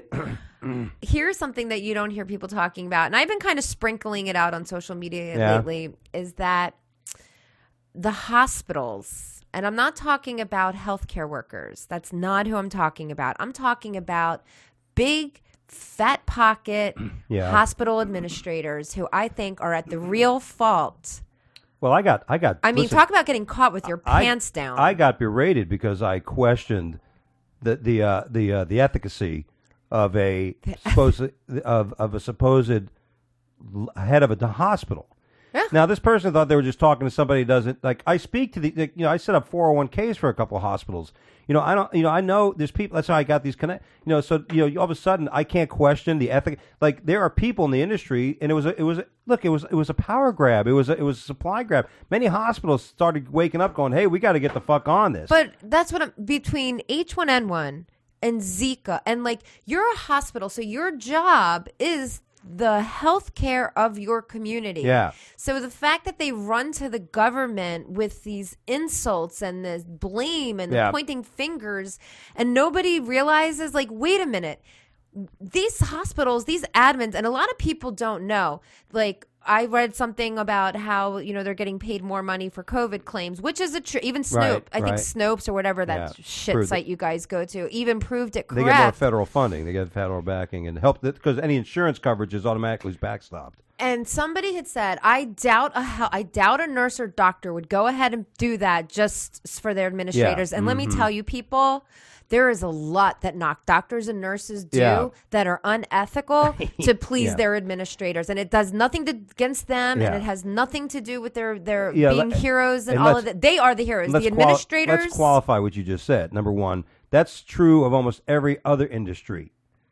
Here's something that you don't hear people talking about, and I've been kind of sprinkling it out on social media Yeah. lately, is that the hospitals, and I'm not talking about healthcare workers. That's not who I'm talking about. I'm talking about big, fat pocket Yeah. hospital administrators who I think are at the real fault. well, I got I got. I mean, listen, talk about getting caught with your I- pants down. I got berated because I questioned the the uh, the uh, the efficacy of a supposed of of a supposed l- head of a hospital. Yeah. Now, this person thought they were just talking to somebody who doesn't like. I speak to the, like, you know, I set up four oh one Ks for a couple of hospitals. You know, I don't, you know, I know there's people. That's how I got these connect. You know, so you know, all of a sudden, I can't question the ethic. Like there are people in the industry, and it was, a, it was, a, look, it was, it was a power grab. It was, a, it was a supply grab. Many hospitals started waking up, going, "Hey, we got to get the fuck on this." But that's what I'm, between H one N one and Zika, and like you're a hospital, so your job is the health care of your community. Yeah. So the fact that they run to the government with these insults and this blame and the Yeah. pointing fingers, and nobody realizes, like, wait a minute, these hospitals, these admins, and a lot of people don't know, like, I read something about how, you know, they're getting paid more money for COVID claims, which is a tr- even Snoop. Right, I think right. Snopes or whatever that Yeah, shit proved site it. you guys go to even proved it they get more correct. federal funding. They get federal backing and help because any insurance coverage is automatically backstopped. And somebody had said, I doubt a hel- I doubt a nurse or doctor would go ahead and do that just for their administrators. Yeah. And Mm-hmm. let me tell you, people, there is a lot that knock doctors and nurses do Yeah. that are unethical to please Yeah. their administrators, and it does nothing to, against them, Yeah. and it has nothing to do with their their Yeah, being let- heroes and, and all let's- of that. They are the heroes. Let's The quali- administrators. let's qualify what you just said. Number one, that's true of almost every other industry.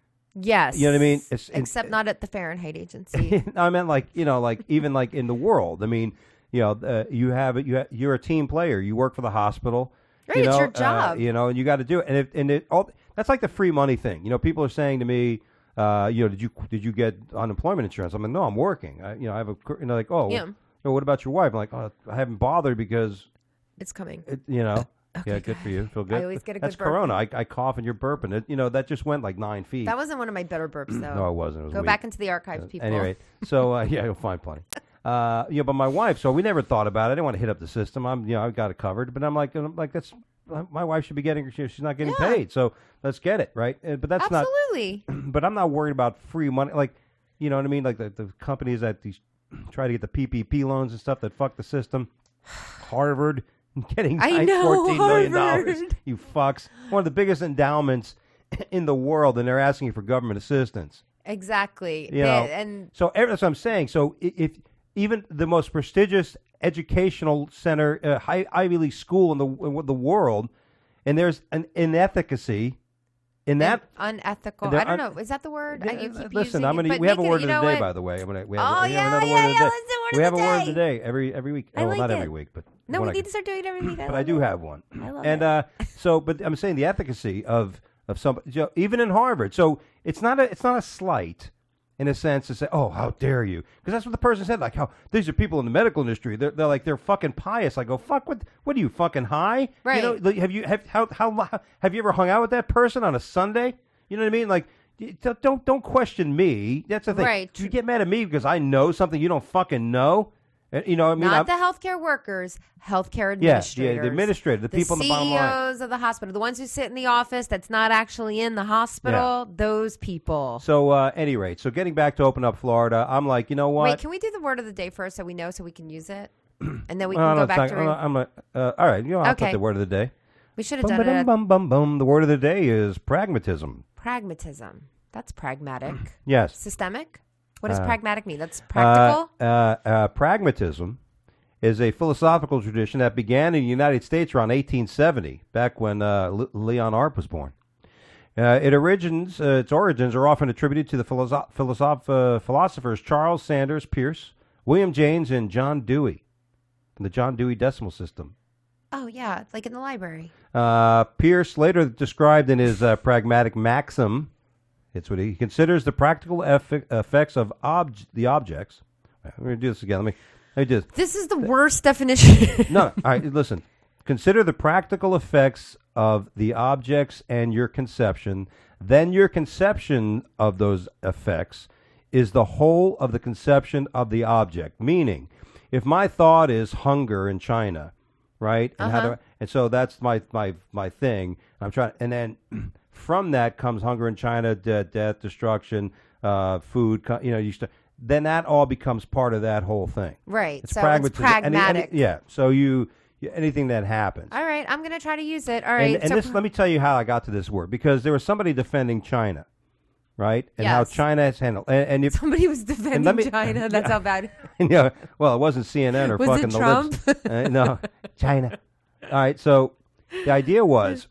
Yes, You know what I mean? It's- except not at the Fahrenheit Agency. No, I meant like you know, like even like in the world. I mean, you know, uh, you have you ha- you're a team player. You work for the hospital. Right, you it's know, your uh, job. you know, and you got to do it. And it, and it all that's like the free money thing. You know, people are saying to me, uh, you know, did you did you get unemployment insurance? I'm like, no, I'm working. I, you know, I have a cur- you know, like, oh, Yeah. well, oh, what about your wife? I'm like, oh, I haven't bothered because It's coming. it, you know. Okay, yeah, good for you. Feel good. I always get a good That's burp. Corona. I, I cough and you're burping. It, you know, that just went like nine feet. That wasn't one of my better burps, though. no, it wasn't. It was Go weak. back into the archives, people. Anyway, so uh, yeah, you'll find plenty. Uh, yeah, but my wife. So we never thought about it. I didn't want to hit up the system. I'm, you know, I've got it covered. But I'm like, I'm like that's my wife should be getting. she- She's not getting Yeah. paid, so let's get it right. Uh, But that's Absolutely. not. But I'm not worried about free money. Like, you know what I mean? Like the, the companies that these try to get the P P P loans and stuff that fuck the system. Harvard getting I nine- know, fourteen million dollars. Harvard. You fucks. One of the biggest endowments in the world, and they're asking you for government assistance. Exactly. You They- know, and so every- that's what I'm saying. So i- if even the most prestigious educational center, uh, high, Ivy League school in the in the world, and there's an inefficacy in that. unethical. They're I don't un- know. Is that the word? I, you keep Listen, using I'm it, gonna. but We have a make it- word you of the know day, what? by the way. I'm gonna. We have, Oh, we have yeah, another yeah, word of the yeah, day. let's do word of we have the a word day. of the day every every week. I well, like not it. every week, but No, when we I need can- to start doing it every week. I but I love do it. have one. I love and it. uh, so, but I'm saying the efficacy of of some, you know, even in Harvard. So it's not a it's not a slight in a sense to say, oh, how dare you? Because that's what the person said. Like, how these are people in the medical industry. They're, they're like they're fucking pious. I go, fuck, what? What are you fucking high? Right. You know, like, have you have how how have you ever hung out with that person on a Sunday? You know what I mean? Like. you- Don't don't don't question me. That's the thing. Right. You get mad at me because I know something you don't fucking know. Uh, You know, what I mean, Not I'm- the healthcare workers, healthcare yeah, administrators. yeah, the administrator, the, people in the bottom line. C E Os of the hospital, the ones who sit in the office that's not actually in the hospital, those people. So, uh, any rate, so getting back to Open Up Florida, I'm like, you know what? Wait, can we do the word of the day first so we know so we can use it? And then we Well, can I'm go not back talking- to... I'm not, I'm not- uh, all right, you know, I'll Okay. put the word of the day. we should have Bum, done it bum, at bum, bum, bum. The word of the day is pragmatism. pragmatism. That's pragmatic. Yes. Systemic? What does Uh, pragmatic mean? That's practical? Uh, uh, uh, pragmatism is a philosophical tradition that began in the United States around eighteen seventy, back when uh, Le- Leon Arp was born. Uh, it origins, uh, its origins are often attributed to the philosoph- philosoph- uh, philosophers Charles Sanders Peirce, William James, and John Dewey, from the John Dewey Decimal System. Oh, yeah, like in the library. Uh, Pierce later described in his uh, pragmatic maxim, it's what he considers the practical eff- effects of ob- the objects. Let me do this again. Let me, let me do this. This is the worst definition. No, no. All right, listen. Consider the practical effects of the objects and your conception. Then your conception of those effects is the whole of the conception of the object. Meaning, if my thought is hunger in China, right? And how Uh-huh. do, and so that's my my my thing. I'm trying, and then from that comes hunger in China, death, death, destruction, uh, food. co- You know, you st- then that all becomes part of that whole thing. Right, It's so it's pragmatism. Any- any- pragmatic. yeah. So you, you anything that happens. All right, I'm going to try to use it. All right. and and so this, let me tell you how I got to this word, because there was somebody defending China, right? And how Yes. China has handled. And, and if somebody was defending let me- China. That's yeah. how bad. you know, well, it wasn't C N N or Was it fucking the Trump? libs. Uh, no, China. All right. So the idea was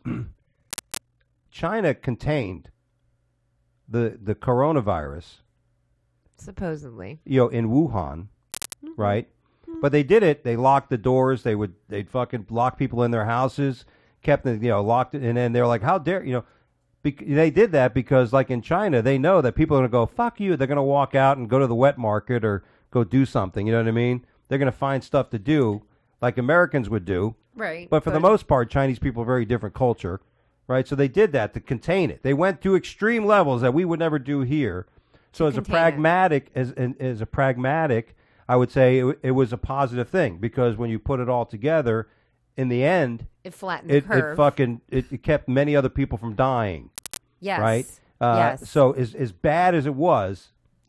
China contained the the coronavirus, Supposedly. you know, in Wuhan, Mm-hmm. right? But they did it. They locked the doors. They would they'd fucking lock people in their houses, kept them, you know, locked it, and then they're like, how dare you know? Bec- they did that because, like in China, they know that people are going to go fuck you. They're going to walk out and go to the wet market or go do something. You know what I mean? They're going to find stuff to do, like Americans would do. Right. But for the most part, Chinese people are very different culture, right? So they did that to contain it. They went to extreme levels that we would never do here. So as a contain it. pragmatic, as an- as a pragmatic, I would say it, it was a positive thing, because when you put it all together, in the end, It flattened it, the curve. it fucking it, it kept many other people from dying, yes. right? Uh, yes. So as as bad as it was,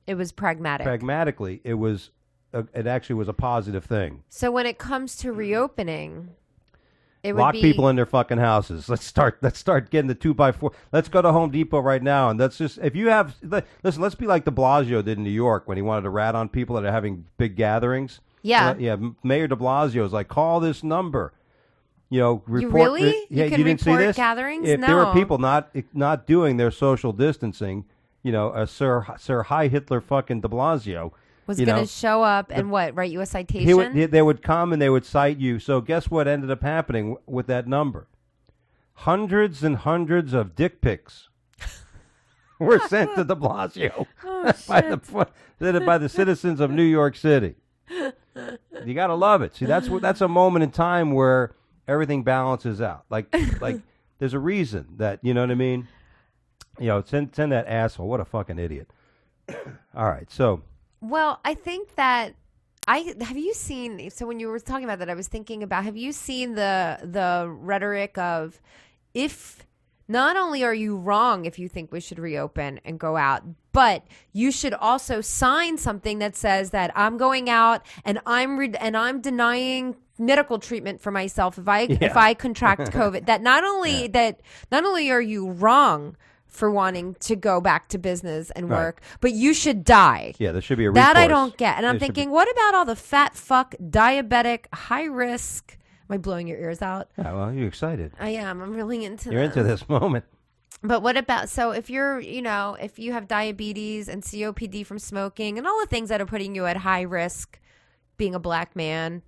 It was pragmatic. Pragmatically, it was. A, it actually was a positive thing. So when it comes to reopening, it would Lock be people in their fucking houses. Let's start. Let's start getting the two by four. Let's go to Home Depot right now, and let's just. If you have, listen. Let's be like De Blasio did in New York when he wanted to rat on people that are having big gatherings. Yeah, uh, yeah. Mayor De Blasio is like, call this number. You know, report. You really? Re- yeah, you can you didn't report see this? gatherings. If no. there were people not not doing their social distancing, you know, uh, Sir Sir High Hitler fucking De Blasio was going to show up and what? Write you a citation? He would, he, they would come and they would cite you. So guess what ended up happening w- with that number? Hundreds and hundreds of dick pics were sent to De Blasio oh, by, the, by the citizens of New York City. You got to love it. See, that's what, that's a moment in time where everything balances out. Like, like there's a reason that, you know what I mean? You know, send, send that asshole. What a fucking idiot. All right, so... Well, I think that I have you seen. So when you were talking about that, I was thinking about. Have you seen the the rhetoric of if not only are you wrong if you think we should reopen and go out, but you should also sign something that says that I'm going out and I'm re- and I'm denying medical treatment for myself if I Yeah. if I contract COVID. That not only Yeah. that not only are you wrong for wanting to go back to business and Right. work, but you should die. Yeah, there should be a That I recourse. don't get. And I'm There should thinking, what about all the fat fuck, diabetic, high risk? Am I blowing your ears out? Be, yeah, well, you're excited. I am. I'm really into You're this. into this moment. But what about, so if you're, you know, if you have diabetes and C O P D from smoking and all the things that are putting you at high risk, being a black man,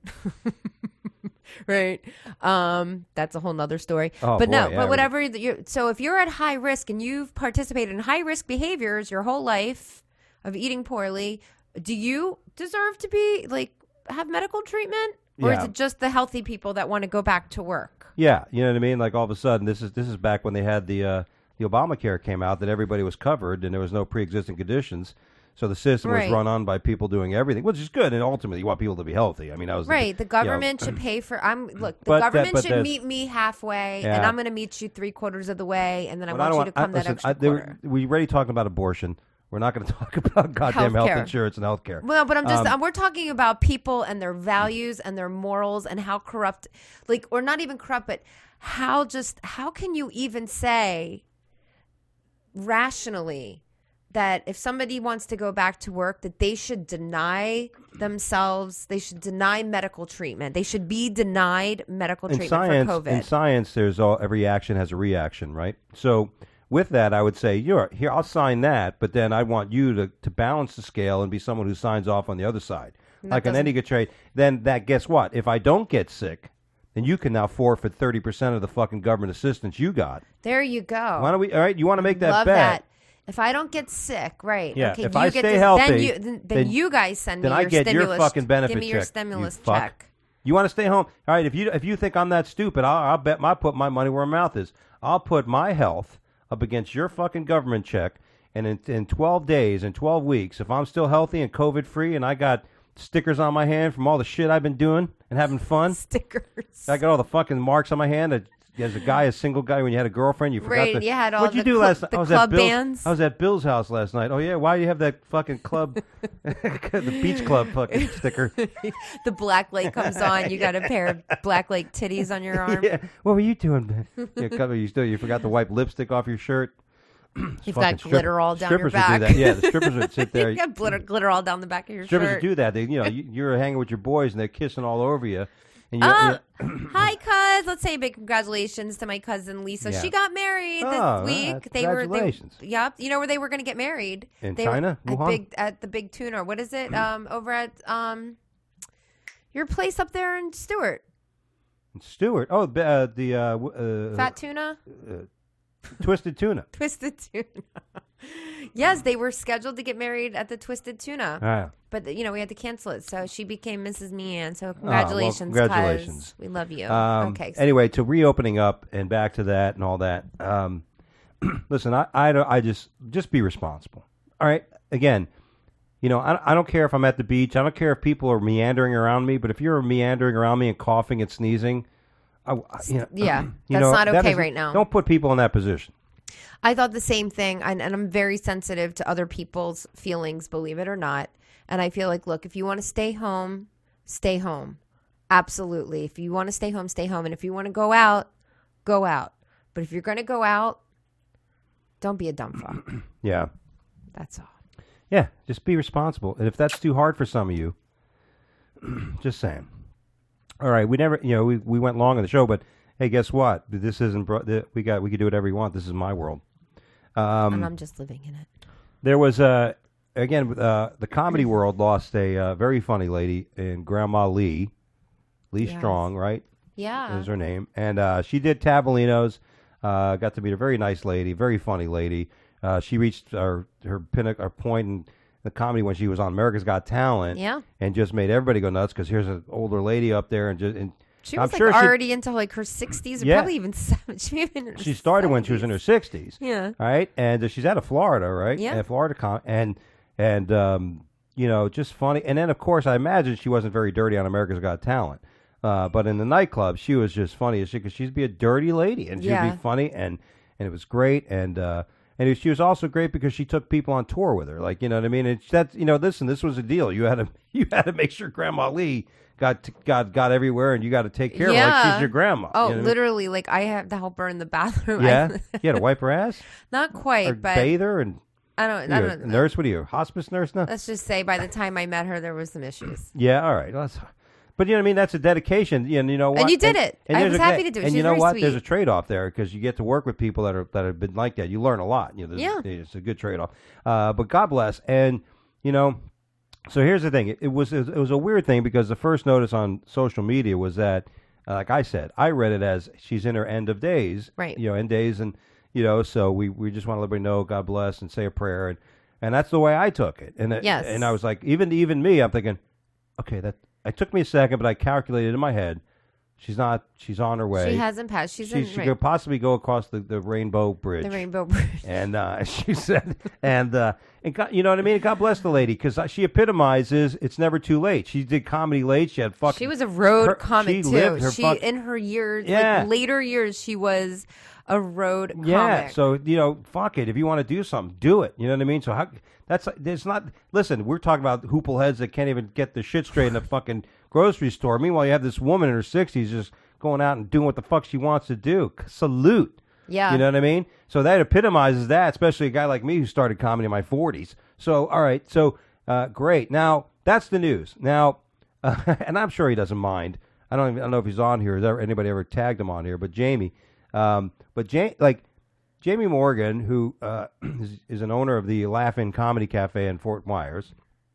right? Um, that's a whole nother story. Oh, but boy, no, yeah, but whatever. You so if you're at high risk and you've participated in high risk behaviors your whole life of eating poorly, do you deserve to be like have medical treatment, or Yeah. is it just the healthy people that want to go back to work? Yeah, you know what I mean? Like all of a sudden, this is this is back when they had the uh, the Obamacare came out that everybody was covered and there was no pre-existing conditions. So the system Right. was run on by people doing everything, which is good. And ultimately, you want people to be healthy. I mean, I was Right. The you know, government should pay for. I'm look. The But that- government but should there's- meet me halfway, Yeah. and I'm going to meet you three quarters of the way, and then I But I want don't you want- to come I- that listen, extra I- they were- quarter. we already talked about abortion. We're not going to talk about goddamn health Healthcare. insurance and health care. Well, but I'm just Um, we're talking about people and their values and their morals and how corrupt, like, or not even corrupt, but how just how can you even say rationally that if somebody wants to go back to work, that they should deny themselves, they should deny medical treatment, they should be denied medical in treatment science, for COVID. in science, there's all every action has a reaction, right? So with that, I would say, you're here. I'll sign that, but then I want you to, to balance the scale and be someone who signs off on the other side, And like that on any good trade. Then that guess what? If I don't get sick, then you can now forfeit thirty percent of the fucking government assistance you got. There you go. Why don't we? All right, you want to make that Love bet? that. If I don't get sick, right? Yeah, Okay, if you I get stay this, healthy, then you then, then then- you guys send then me I your get your stimulus. fucking benefit Give me your check, you stimulus fuck. check. You want to stay home? All right. If you if you think I'm that stupid, I'll, I'll bet my put my money where my mouth is. I'll put my health up against your fucking government check, and in, in twelve days, in twelve weeks, if I'm still healthy and COVID free, and I got stickers on my hand from all the shit I've been doing and having fun, Stickers. I got all the fucking marks on my hand. That, as a guy, a single guy, when you had a girlfriend, you forgot Right, to. you had all What'd you the do cl- last night? the I was club at Bill's, bands. I was at Bill's house last night. Oh yeah, why do you have that fucking club, the beach club fucking sticker? The Black Lake comes on. You got a pair of Black Lake titties on your arm. Yeah. What were you doing, man? Yeah, cover you still. You forgot to wipe lipstick off your shirt. You've Fucking got glitter all down your strippers back. would do that. Yeah, the strippers would sit there. You got glitter, glitter all down the back of your strippers shirt. would do that. They, you know, you, you're hanging with your boys and they're kissing all over you. And you, Oh, you- hi, cuz. Let's say a big congratulations to my cousin Lisa. Yeah. She got married this Oh, week. uh, they were, they, congratulations. yep. You know where they were going to get married? In they China? Were at, Wuhan? big, at the Big Tuna. What is it? Um, over at um, your place up there in Stewart. Stewart. Oh, the uh, the uh, w- uh, Fat Tuna. Twisted Tuna. Twisted Tuna. Yes, they were scheduled to get married at the Twisted Tuna, Ah, but you know we had to cancel it. So she became Missus Meehan. So well, congratulations, congratulations. cuz. We love you. Um, okay. so- Anyway, to reopening up and back to that and all that. Um, listen, I I, don't, I just just be responsible. All right. Again, you know, I, I don't care if I'm at the beach. I don't care if people are meandering around me. But if you're meandering around me and coughing and sneezing, I, I- you know, Yeah, you that's know, not that okay is- right now. Don't put people in that position. I thought the same thing, and, and I'm very sensitive to other people's feelings, believe it or not. And I feel like, look, if you want to stay home, stay home. Absolutely. If you want to stay home, stay home. And if you want to go out, go out. But if you're going to go out, don't be a dumb fuck. Yeah. That's all. Yeah, just be responsible. And if that's too hard for some of you, just saying. All right, we never, you know, we, we went long on the show, but hey, guess what? This isn't, bro- we got, we can do whatever we want. This is my world. Um, and I'm just living in it. There was a, again, uh, the comedy world lost a uh, very funny lady in Grandma Lee. Lee Yes. Strong, right? Yeah. Is her name. And uh, she did Tabolinos. Uh, got to meet a very nice lady, very funny lady. Uh, she reached her her pinnacle, her point in the comedy when she was on America's Got Talent. Yeah. And just made everybody go nuts because here's an older lady up there, and just and She I'm was like sure she- already into like her sixties or Yeah. probably even seven. She, even in her she started when she was in her sixties. Yeah. Right, and uh, she's out of Florida, right? Yeah. And Florida, com- and and um, you know, just funny. And then of course, I imagine she wasn't very dirty on America's Got Talent. Uh, but in the nightclub, she was just funny as shit because she'd be a dirty lady and she'd Yeah. be funny, and, and it was great. And uh, and it, she was also great because she took people on tour with her, like, you know what I mean. And that's, you know, listen, this was a deal. You had to you had to make sure Grandma Lee got to, got got everywhere, and you got to take care of her like she's your grandma. Oh, you know what I mean? literally, like I have to help her in the bathroom. Yeah, I- you had to wipe her ass, Not quite, or but bathe her, and I don't. you I a don't. nurse. What are you, a hospice nurse now? Let's just say, by the time I met her, there was some issues. Yeah, all right. Well, that's, but you know what I mean? That's a dedication. And you know what? And you did it. I there's was a- happy to do it. And She's you know very what? sweet. There's a trade-off there because you get to work with people that are that have been like that. You learn a lot. You know, there's- Yeah. It's a good trade-off. Uh, but God bless. And you know, so here's the thing. It, it was it was a weird thing because the first notice on social media was that, uh, like I said, I read it as she's in her end of days. Right. You know, end days, and you know, so we, we just want to let everybody know God bless and say a prayer, and and that's the way I took it. And it, Yes. and I was like, even even me, I'm thinking, okay, that. It took me a second, but I calculated in my head. She's not. She's on her way. She hasn't passed. She's She, in she right, could possibly go across the, the Rainbow Bridge. the Rainbow Bridge. And uh, she said, and uh, and God, you know what I mean. God bless the lady because she epitomizes. It's never too late. She did comedy late. She had fucking. She was a road her- comic she too. lived her she fuck- in her years, Yeah. like later years, she was a road Yeah, comic. so you know, fuck it. If you want to do something, do it. You know what I mean? So how? That's it's not. Listen, we're talking about hoople heads that can't even get the shit straight in the fucking grocery store. Meanwhile, you have this woman in her sixties just going out and doing what the fuck she wants to do. Salute. Yeah. You know what I mean? So that epitomizes that, especially a guy like me who started comedy in my forties. So all right, so uh, great. Now that's the news. Now, uh, and I'm sure he doesn't mind. I don't even I don't know if he's on here. Has ever, anybody ever tagged him on here? But Jamie, um, but ja- like. Jamie Morgan, who uh, is, is an owner of the Laugh-In Comedy Cafe in Fort Myers,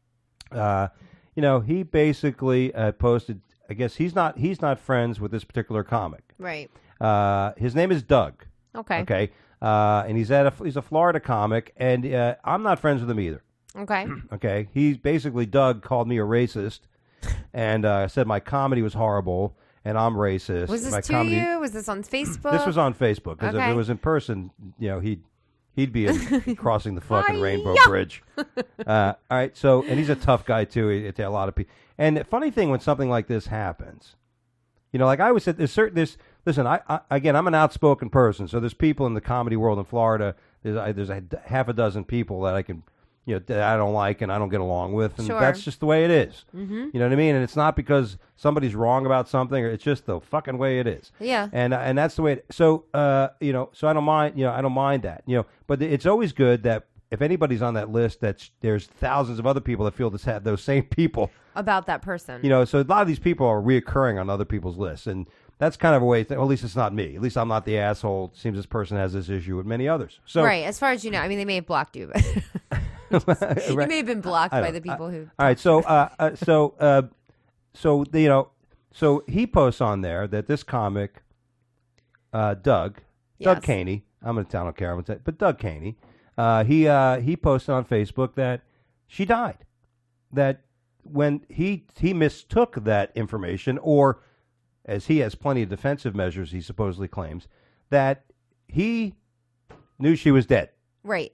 uh, you know, he basically uh, posted. I guess he's not he's not friends with this particular comic. right. Uh, his name is Doug. Okay. Okay, uh, and he's at a he's a Florida comic, and uh, I'm not friends with him either. Okay. Okay, he's basically Doug called me a racist, and uh, said my comedy was horrible. And I'm racist. Was this my to comedy, you? Was this on Facebook? This was on Facebook because if Okay. it was in person, you know, he'd he'd be in, crossing the fucking Rainbow Hi-ya! Bridge. Uh, all right, so and he's a tough guy too. He, he- a lot of people. And the funny thing when something like this happens, you know, like I always said, there's certain this. Listen, I, I again, I'm an outspoken person, so there's people in the comedy world in Florida. There's I, there's a d- half a dozen people that I can. You know, that I don't like and I don't get along with, and Sure. that's just the way it is. Mm-hmm. You know what I mean? And it's not because somebody's wrong about something, or it's just the fucking way it is. Yeah. And uh, and that's the way. It, so uh, you know, so I don't mind. You know, I don't mind that. You know, but it's always good that if anybody's on that list, that's there's thousands of other people that feel this had those same people. About that person. You know, so a lot of these people are reoccurring on other people's lists, and that's kind of a way. To, well, at least it's not me. At least I'm not the asshole. It seems this person has this issue with many others. So right. As far as you know, I mean, they may have blocked you, but you may have been blocked I by don't- the people who. All right, so uh, uh, so uh, so you know, so he posts on there that this comic, uh, Doug, Doug Yes. Caney, I'm gonna I don't care, I'm gonna say, but Doug Caney, uh, he uh, he posted on Facebook that she died, that when he he mistook that information, or as he has plenty of defensive measures, he supposedly claims that he knew she was dead. Right.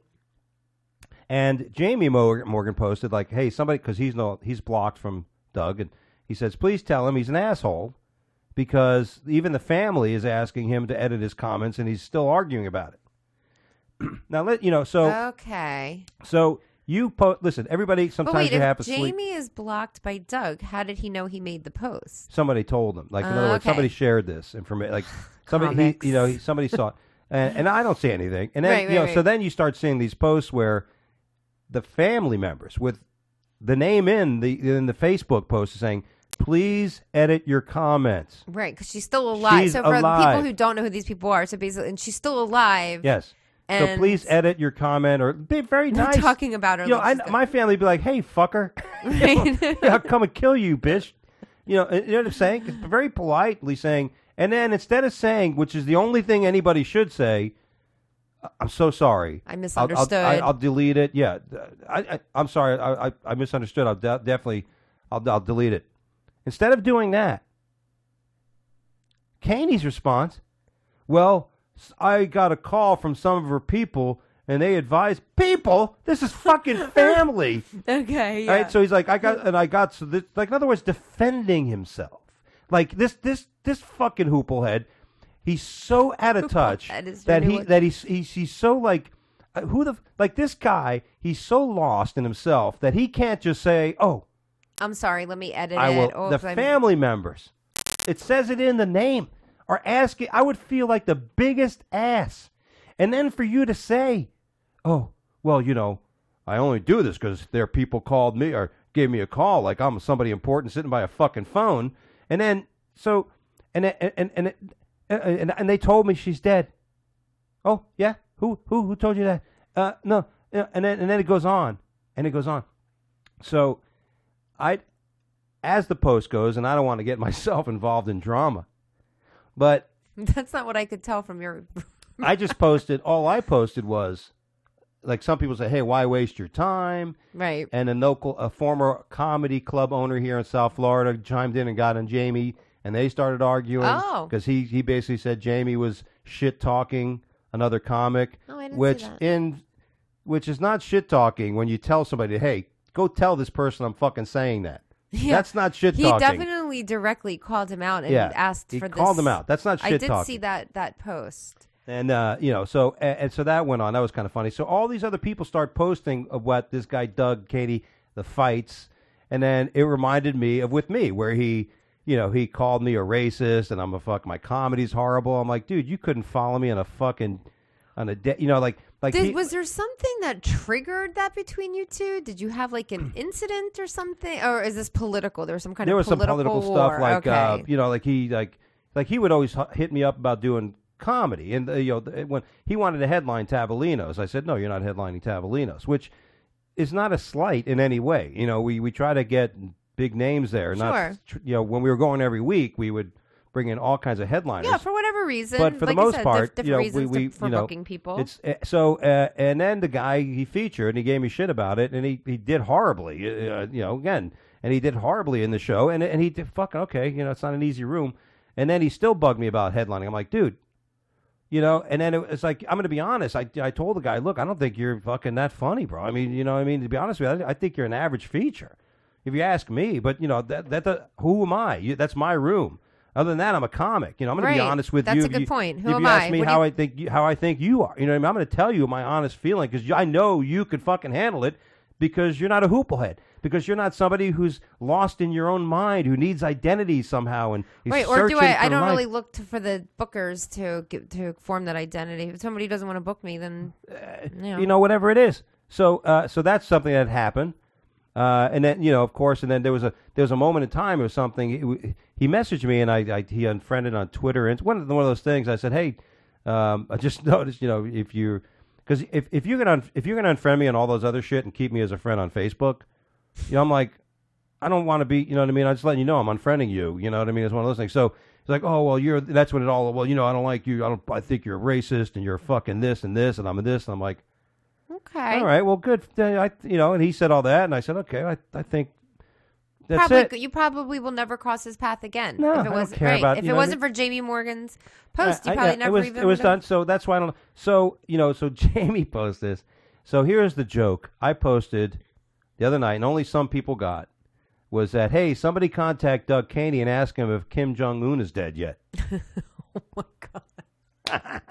And Jamie Morgan, Morgan posted like, "Hey, somebody," because he's no, he's blocked from Doug, and he says, "Please tell him he's an asshole, because even the family is asking him to edit his comments, and he's still arguing about it." now let you know. So Okay. so you po- listen. Everybody, sometimes But wait, you if have a sleep. Jamie is blocked by Doug, how did he know he made the post? Somebody told him. Like in Uh, other words, okay. somebody shared this information. Like somebody, he, Comics. you know, he, somebody saw it, and, and I don't see anything. And then Right, you know, right, so right. then you start seeing these posts where the family members with the name in the in the Facebook post is saying, "Please edit your comments." Right, because she's still alive. She's so for the alive. people who don't know who these people are, so basically, and she's still alive. Yes. So And- please edit your comment or be very They're nice. talking about her You know, like I, she's got- my family would be like, "Hey, fucker, Right. yeah, I'll come and kill you, bitch." You know, you know what I'm saying? It's very politely saying, and then instead of saying, which is the only thing anybody should say, "I'm so sorry. I I'll- misunderstood. I'll, I, I'll delete it." Yeah, I, I, I'm sorry. I, I, I misunderstood. I'll de- definitely, I'll, I'll delete it. Instead of doing that, Kaney's response, well, s- I got a call from some of her people, and they advised people. This is fucking family. Okay, yeah. Right? So he's like, I got, and I got, so this, like, in other words, defending himself. Like this, this, this fucking hooplehead. He's so out of touch Hooplehead is that really he, what- that he's, he's, he's so like, uh, who the, like this guy. He's so lost in himself that he can't just say, "Oh, I'm sorry, let me edit I it. will." Oh, the 'cause I'm- family members, it says it in the name, are asking. I would feel like the biggest ass, and then for you to say, "Oh, well, you know, I only do this because their people called me or gave me a call, like I'm somebody important sitting by a fucking phone," and then so, and and and and and, and, and they told me she's dead. Oh yeah, who who who told you that? Uh, no, uh, and then and then it goes on, and it goes on. So, I, as the post goes, and I don't want to get myself involved in drama, but That's not what I could tell from your. I just posted. All I posted was, like some people say, "Hey, why waste your time?" Right. And a local, a former comedy club owner here in South Florida chimed in and got on Jamie, and they started arguing Oh. because he he basically said Jamie was shit talking another comic, Oh, I didn't see which that. in which is not shit talking when you tell somebody, "Hey, go tell this person I'm fucking saying that." Yeah. That's not shit He talking. definitely directly called him out and Yeah, asked he for this. called him out. That's not I shit did talking. see that that post. And uh, you know, so and, and so that went on. That was kind of funny. So all these other people start posting of what this guy Doug, Katie, the fights, and then it reminded me of with me where he, you know, he called me a racist and I'm a fuck. My comedy's horrible. I'm like, dude, you couldn't follow me on a fucking on a de- you know, like like Did, he- was there something that triggered that between you two? Did you have like an incident or something, or is this political? There was some kind there of was some political political war. stuff like okay. uh, you know, like he like like he would always h- hit me up about doing comedy, and uh, you know, th- when he wanted to headline Tabalinos, I said, no, you're not headlining Tabalinos, which is not a slight in any way. You know, we we try to get big names there. Sure. Not tr- you know, when we were going every week, we would bring in all kinds of headliners. yeah, for whatever reason. But for like the you most said, part, dif- you different know, we, reasons we to, for you know, booking people. It's uh, so, uh, and then the guy he featured, and he gave me shit about it, and he, he did horribly. Uh, you know, again, and he did horribly in the show, and and he did fucking okay. You know, it's not an easy room, and then he still bugged me about headlining. I'm like, dude, you know, and then it, it's like I'm going to be honest. I I told the guy, look, I don't think you're fucking that funny, bro. I mean, you know, what I mean, to be honest with you, I, I think you're an average feature, if you ask me. But you know, that that, that who am I? You, that's my room. Other than that, I'm a comic. You know, I'm going to be Right. honest with That's you. a If good you- point. Who if am you ask I? me What do how you- I think you, how I think you are, you know, what I mean? I'm going to tell you my honest feeling because I know you could fucking handle it because you're not a hooplehead, because you're not somebody who's lost in your own mind, who needs identity somehow and is Right, or do searching I? I for don't life. really look to, for the bookers to get, to form that identity. If somebody doesn't want to book me, then you know. you know, whatever it is. So, uh, so that's something that happened. Uh, and then, you know, of course, and then there was a there was a moment in time or something. He, he messaged me, and I, I he unfriended on Twitter. And it's one of the, one of those things. I said, hey, um, I just noticed, you know, if you because if if you're gonna if you're gonna unfriend me and all those other shit and keep me as a friend on Facebook, you know, I'm like, I don't want to be, you know what I mean. I'm just letting you know I'm unfriending you. You know what I mean? It's one of those things. So it's like, oh well, you're that's when it all. Well, you know, I don't like you. I don't. I think you're a racist and you're fucking this and this and I'm a this. And I'm like. okay. All right, well, good. Then I, you know, and he said all that, and I said, okay, I, I think that's probably it. you probably will never cross his path again. No, if I it don't wasn't care right. about- if you it know what I wasn't mean? for Jamie Morgan's post, you I- probably yeah, never it was, even it was would've- done. So that's why I don't. So you know, so Jamie posted this. So here's the joke I posted the other night, and only some people got was that hey, somebody contact Doug Caney and ask him if Kim Jong Un is dead yet. Oh my god.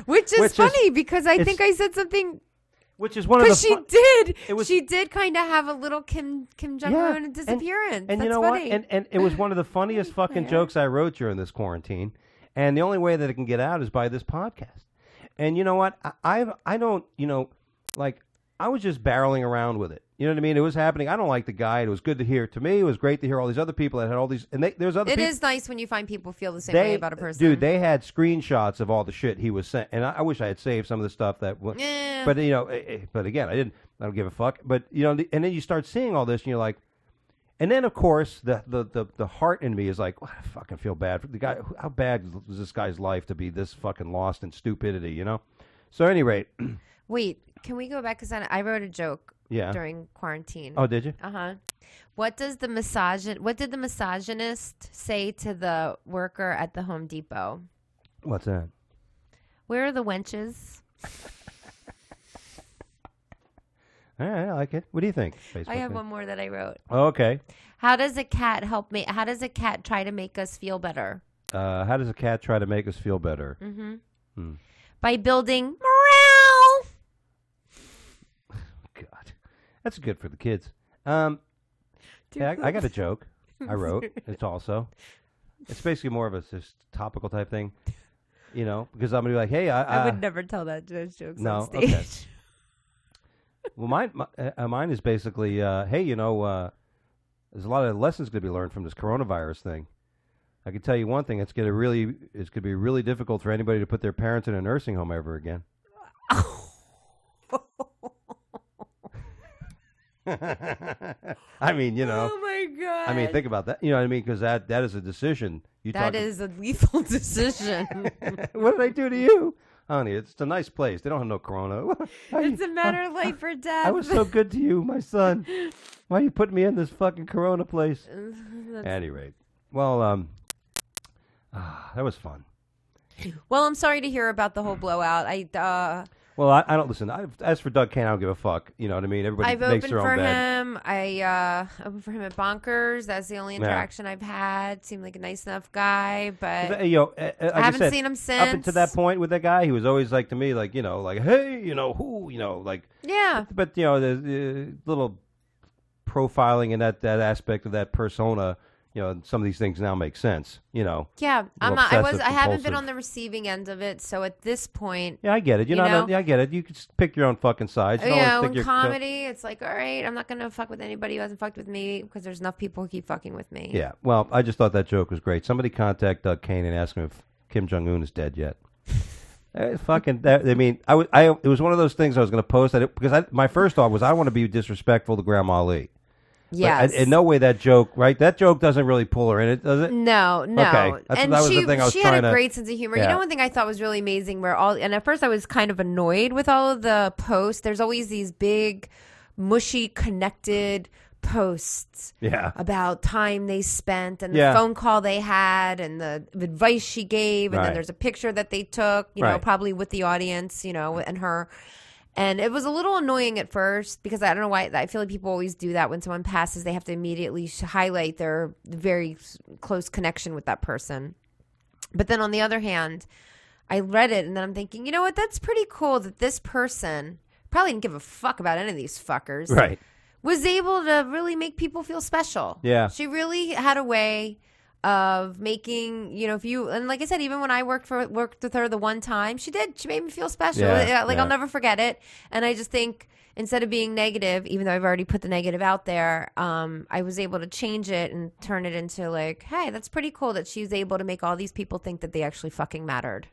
Which is Which is- funny because I it's- think I said something. Which is one of the. Because she fun- did. It was- she did kind of have a little Kim Kim Jong Yeah, Un and- disappearance. And That's you know funny. what? And and it was one of the funniest fucking jokes I wrote during this quarantine. And the only way that it can get out is by this podcast. And you know what? I I've, I don't. You know, like I was just barreling around with it. You know what I mean? It was happening. I don't like the guy. It was good to hear. To me, it was great to hear all these other people that had all these. And they, there's other. It people. is nice when you find people feel the same They, way about a person. dude, they had screenshots of all the shit he was saying, and I, I wish I had saved some of the stuff that. w- Yeah. But you know, eh, eh, but again, I didn't. I don't give a fuck. But you know, the, and then you start seeing all this, and you're like, and then of course the the the, the heart in me is like, well, I fucking feel bad for the guy. How bad was this guy's life to be this fucking lost in stupidity? You know. So at any rate, Wait, can we go back? Because I, I wrote a joke Yeah. during quarantine. oh, did you? Uh huh. What does the misogyn? What did the misogynist say to the worker at the Home Depot? What's that? Where are the wenches? All right, I like it. What do you think? Facebook I have fan? one more that I wrote. Oh, okay. How does a cat help me? How does a cat try to make us feel better? Uh, how does a cat try to make us feel better? Mm-hmm. Hmm. By building morale. God, that's good for the kids. Um, yeah, I, I got a joke I wrote. It's also, it's basically more of a just topical type thing, you know, because I'm gonna be like, hey, I, I uh, would never tell that those jokes no, on stage. okay. Well, mine, my, uh, mine is basically, uh, hey, you know, uh, there's a lot of lessons going to be learned from this coronavirus thing. I can tell you one thing: it's going to really, it's going to be really difficult for anybody to put their parents in a nursing home ever again. I mean, you know. Oh my god! I mean, think about that. You know what I mean? Because that, that is a decision. You that talk, is a lethal decision. what did I do to you? Honey, it's a nice place. They don't have no corona. It's a matter of life or death. I was so good to you, my son. Why are you putting me in this fucking corona place? At any rate. Well, um, ah, that was fun. Well, I'm sorry to hear about the whole blowout. I uh, Well, I, I don't listen. I, as for Doug Kane, I don't give a fuck. You know what I mean? Everybody I've makes opened their for own bed. him. I uh, opened for him at Bonkers. That's the only Yeah. interaction I've had. Seemed like a nice enough guy, but Uh, you know, uh, uh, like I haven't said, seen him Up since. until that point with that guy, he was always like to me, like, you know, like, hey, you know, who, you know, like, yeah, but, you know, the uh, little profiling in that, that aspect of that persona, you know, some of these things now make sense, you know. yeah. I'm little not, I was. obsessive I haven't been compulsive. on the receiving end of it. So at this point, Yeah, I get it. You're You not. know? A, yeah, I get it. You can just pick your own fucking sides. You don't yeah, always think in you're- comedy, it's like, all right, I'm not gonna fuck with anybody who hasn't fucked with me because there's enough people who keep fucking with me. Yeah. Well, I just thought that joke was great. Somebody contact Doug Kane and ask him if Kim Jong Un is dead yet. Eh, fucking. That, I mean, I, w- I. It was one of those things I was going to post that it, because I, my first thought was I want to be disrespectful to Grandma Lee. Yes. But I- in no way that joke, right? That joke doesn't really pull her in it, does it? No, no. Okay. That's- and that was she, the thing I was she had trying a to- great sense of humor. You Yeah. know, one thing I thought was really amazing where all, and at first I was kind of annoyed with all of the posts. There's always these big, mushy, connected posts Yeah. about time they spent and the Yeah. phone call they had and the advice she gave. And Right. then there's a picture that they took, you know, Right. probably with the audience, you know, and her. And it was a little annoying at first because I don't know why. I feel like people always do that when someone passes. They have to immediately sh- highlight their very s- close connection with that person. But then on the other hand, I read it and then I'm thinking, you know what? That's pretty cool that this person probably didn't give a fuck about any of these fuckers. Right. Was able to really make people feel special. Yeah. She really had a way of making, you know, if you, and like I said, even when I worked for worked with her the one time, she did, she made me feel special. Yeah, Yeah, like yeah. I'll never forget it. And I just think instead of being negative, even though I've already put the negative out there, um, I was able to change it and turn it into like, hey, that's pretty cool that she's able to make all these people think that they actually fucking mattered.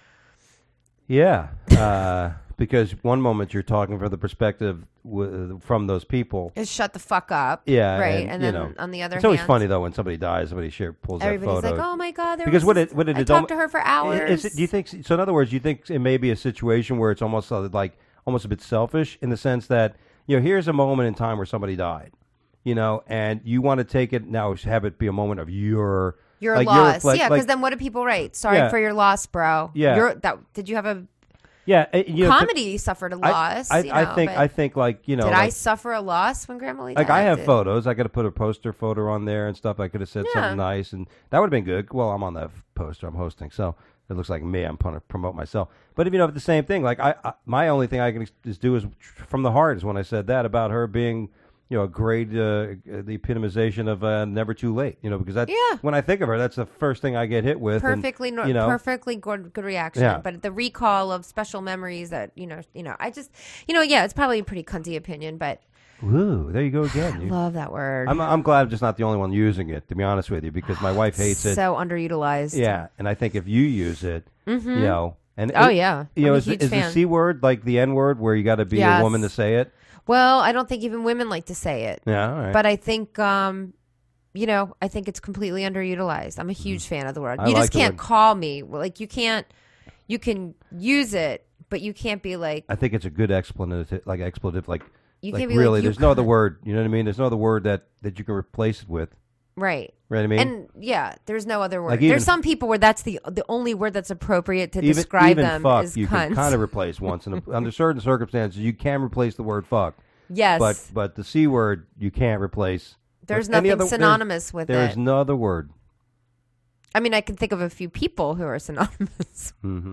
Yeah. Uh, because one moment you're talking from the perspective w- from those people. Just shut the fuck up. Yeah, Right. and, And, you then know, on the other It's hand, always funny though when somebody dies, somebody share pulls everybody's that photo. like, oh my God. There Because was what this- it what it I is talked almo- to her for hours. Is it, do you think so? In other words, you think it may be a situation where it's almost uh, like almost a bit selfish in the sense that you know here's a moment in time where somebody died, you know, and you want to take it now have it be a moment of your Your like, loss. like- yeah, because like- then what do people write? Sorry Yeah. for your loss, bro. Yeah. You're, that, did you have a Yeah, uh, you know, comedy suffered a I, loss. I, you know, I think but I think like you know. did like, I suffer a loss when Grandma Lee died? Like I have Did- photos. I could have put a poster photo on there and stuff. I could have said Yeah. something nice, and that would have been good. Well, I'm on that f- poster. I'm hosting, so it looks like me. I'm trying to promote myself. But if you know, the same thing. Like I, I my only thing I can ex- is do is tr- from the heart is when I said that about her being, you know, a great uh, the epitomization of uh, never too late. You know, because that Yeah. when I think of her, that's the first thing I get hit with. and, perfectly nor- you know, perfectly good good reaction, Yeah. but the recall of special memories that you know you know I just you know yeah it's probably a pretty cunty opinion, but Ooh, there you go again. You- love that word. I'm I'm glad I'm just not the only one using it. To be honest with you, because my wife hates it. So underutilized. Yeah, and I think if you use it, you know, and Oh, it- yeah. you I'm know, a is, huge is the fan. c word like the n word where you got to be Yes. a woman to say it? Well, I don't think even women like to say it. Yeah, all right. But I think, um, you know, I think it's completely underutilized. I'm a huge fan of the word. I You like just the can't word. call me. Like, you can't, you can use it, but you can't be like, I think it's a good expletive, like expletive, like You like can't be really. like, you there's no other cunt. word. You know what I mean? There's no other word that that you can replace it with. right. Right? I mean, And yeah, there's no other word. Like even- there's some people where that's the the only word that's appropriate to even describe even them fuck is you cunt. can kind of replace once in a, under certain circumstances. You can replace the word fuck, yes, but but the c word you can't replace. there's with any nothing other- synonymous with There it. is no other word. I mean, I can think of a few people who are synonymous. hmm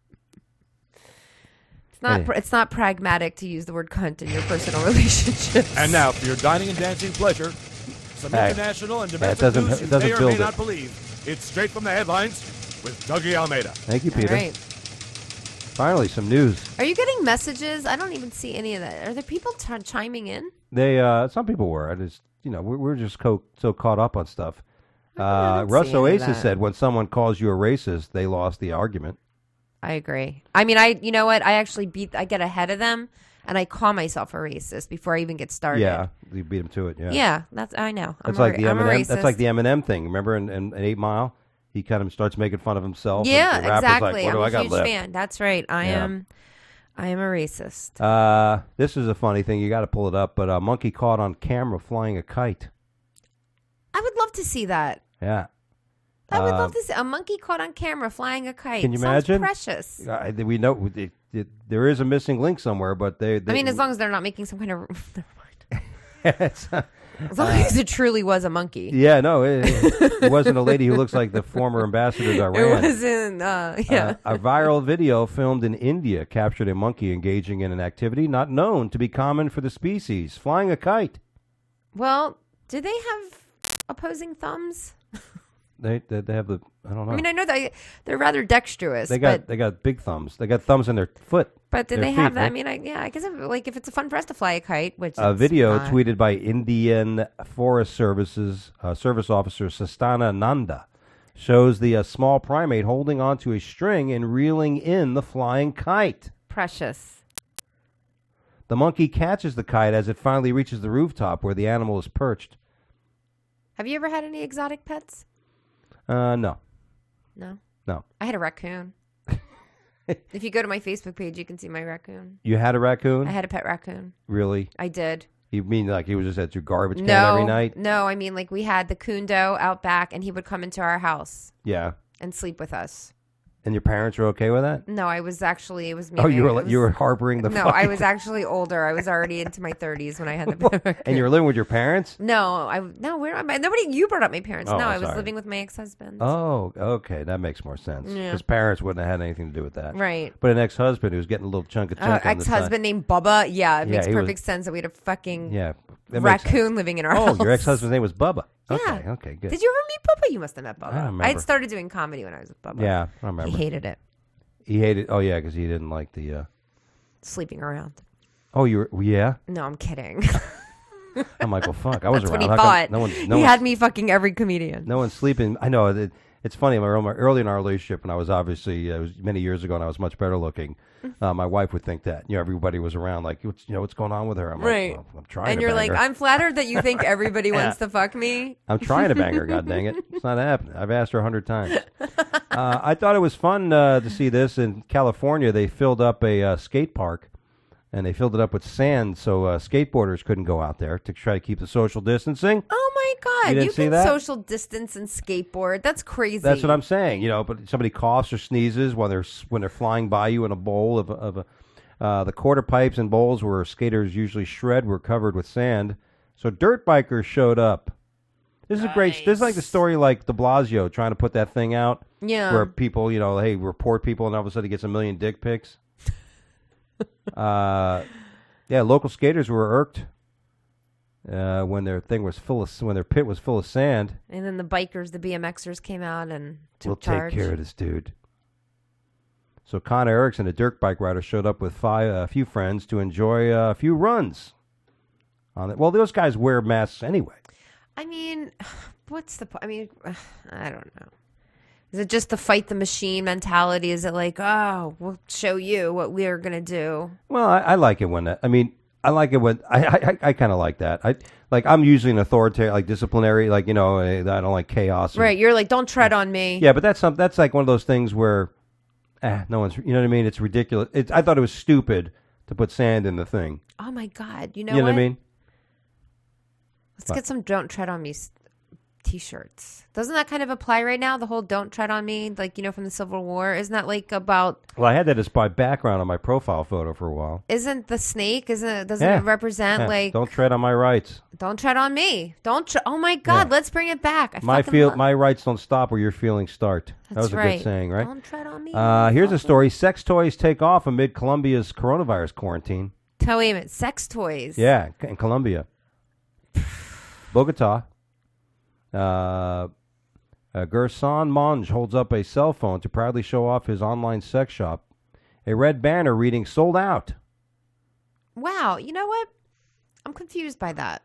It's not. Hey. pr- It's not pragmatic to use the word cunt in your personal relationships. And now for your dining and dancing pleasure, some Hey. international and Yeah, it domestic doesn't- news it you doesn't may or build may it. not believe. It's straight from the headlines with Dougie Almeida. Thank you, All Peter. right. Finally, some news. Are you getting messages? I don't even see any of that. Are there people t- chiming in? They uh, some people were. I just you know we're, we're just co- so caught up on stuff. Uh, don't Russ see any of Oasis that. said when someone calls you a racist, they lost the argument. I agree. I mean, I. You know what? I actually beat. I get ahead of them, and I call myself a racist before I even get started. Yeah, you beat them to it. Yeah, Yeah. That's. I know. I'm That's a, like the I'm a Eminem. racist. That's like the Eminem thing. Remember in, in, in Eight Mile, he kind of starts making fun of himself. Yeah. and the rapper's Exactly. Like, what I'm do I a got huge left? fan. That's right. I Yeah. am. I am a racist. Uh, this is a funny thing. You got to pull it up. But a monkey caught on camera flying a kite. I would love to see that. Yeah. I would Uh, love to see a monkey caught on camera flying a kite. Can you Sounds imagine? precious. Uh, we know it, it, there is a missing link somewhere, but they. they I mean, as long as they're not making some kind of. Never mind. it's, uh, As long as it truly was a monkey. yeah, no, it, it wasn't a lady who looks like the former ambassador to It Iran. wasn't. Uh, yeah. Uh, a viral video filmed in India captured a monkey engaging in an activity not known to be common for the species, flying a kite. Well, do they have opposing thumbs? They they, they have the I don't know. I mean, I know that they're rather dexterous, they got but they got big thumbs. They got thumbs in their foot. but do their they have feet, that? I right? mean, I, yeah, I guess if, like if it's fun for us to fly a kite, which A it's video not. tweeted by Indian Forest Services uh, service officer Sastana Nanda shows the uh, small primate holding onto a string and reeling in the flying kite. precious. The monkey catches the kite as it finally reaches the rooftop where the animal is perched. Have you ever had any exotic pets? Uh, no, No, no. I had a raccoon. If you go to my Facebook page, you can see my raccoon. You had a raccoon? I had a pet raccoon. Really? I did. You mean like he was just at your garbage can No, every night? no. I mean, like we had the Kundo out back, and he would come into our house Yeah. and sleep with us. And your parents were okay with that? No, I was actually it was me. Oh, you It were was- you were harboring the No, fucking- I was actually older. I was already into my thirties when I had the pet And you were living with your parents? No, I no. Where am I? Nobody. You brought up my parents. Oh, no, I was sorry. living with my ex-husband. Oh, okay, that makes more sense. Yeah. Because parents wouldn't have had anything to do with that, Right. But an ex-husband who's getting a little chunk of Uh, chunk on the side. ex-husband named Bubba. Yeah, it Yeah, makes he was- perfect sense that we had a fucking Yeah, that makes raccoon sense. living in our Oh, house. your ex-husband's name was Bubba. Yeah. Okay, okay, good. Did you ever meet Bubba? You must have met Bubba. I don't remember. I had started doing comedy when I was with Bubba. Yeah, I remember. He hated it. He hated. Oh yeah, because he didn't like the. Uh... Sleeping around. Oh, you were. Yeah. No, I'm kidding. I'm like, well, fuck. I was That's around. what he How come thought. No one. No he one's- had me fucking every comedian. No one's sleeping. I know. It, it's funny. my- my- Early in our relationship, when I was obviously uh, it was many years ago, and I was much better looking, uh, my wife would think that. You know, everybody was around, like, what's, you know, what's going on with her? I'm Right. like, well, I'm trying. And to you're bang like, her. I'm flattered that you think everybody wants to fuck me. I'm trying to bang her. God dang it! It's not happening. I've asked her a hundred times. Uh, I thought it was fun uh, to see this in California. They filled up a uh, skate park, and they filled it up with sand so uh, skateboarders couldn't go out there to try to keep the social distancing. Oh my God! You You, didn't see can that? social distance and skateboard. That's crazy. That's what I'm saying. You know, but somebody coughs or sneezes while they're s- when they're flying by you in a bowl of a, of a uh, the quarter pipes and bowls where skaters usually shred were covered with sand. So dirt bikers showed up. This is a great. This is like the story like De Blasio trying to put that thing out. Yeah. Where people, you know, hey, report people, and all of a sudden he gets a million dick pics. uh, yeah, local skaters were irked uh, when their thing was full of when their pit was full of sand. And then the bikers, the B M Xers came out and took We'll charge. take care of this dude. So Connor Erickson, a dirt bike rider, showed up with five, a few friends to enjoy uh, a few runs. On it. Well, those guys wear masks anyway. I mean, what's the point? I mean, I don't know. Is it just the fight the machine mentality? Is it like, oh, we'll show you what we're going to do? Well, I, I like it when that. I mean, I like it when I I, I kind of like that. I like I'm usually an authoritative, like disciplinary, like you know, I don't like chaos. and- Right. You're like, don't tread on me. Yeah, but that's some, that's like one of those things where, eh, no one's. You know what I mean? It's ridiculous. It's, I thought it was stupid to put sand in the thing. Oh, my God. You know You know what? what I mean? Let's get some Don't Tread on Me s- t-shirts. Doesn't that kind of apply right now? The whole Don't Tread on Me, like, you know, from the Civil War? Isn't that like about, Well, I had that as my background on my profile photo for a while. isn't the snake, isn't it, doesn't Yeah. it represent Yeah, like, don't tread on my rights. don't tread on me. Don't, tre- oh my God, Yeah. let's bring it back. I My fucking feel, love- my rights don't stop where your feelings start. that That's was a right. good saying, right? Don't tread on me. Uh, here's a motherfucker. story: sex toys take off amid Colombia's coronavirus quarantine. Tell wait a minute, sex toys. Yeah, in Colombia, Bogota. Uh, uh, Gerson Monge holds up a cell phone to proudly show off his online sex shop. A red banner reading "Sold out." Wow, you know what? I'm confused by that.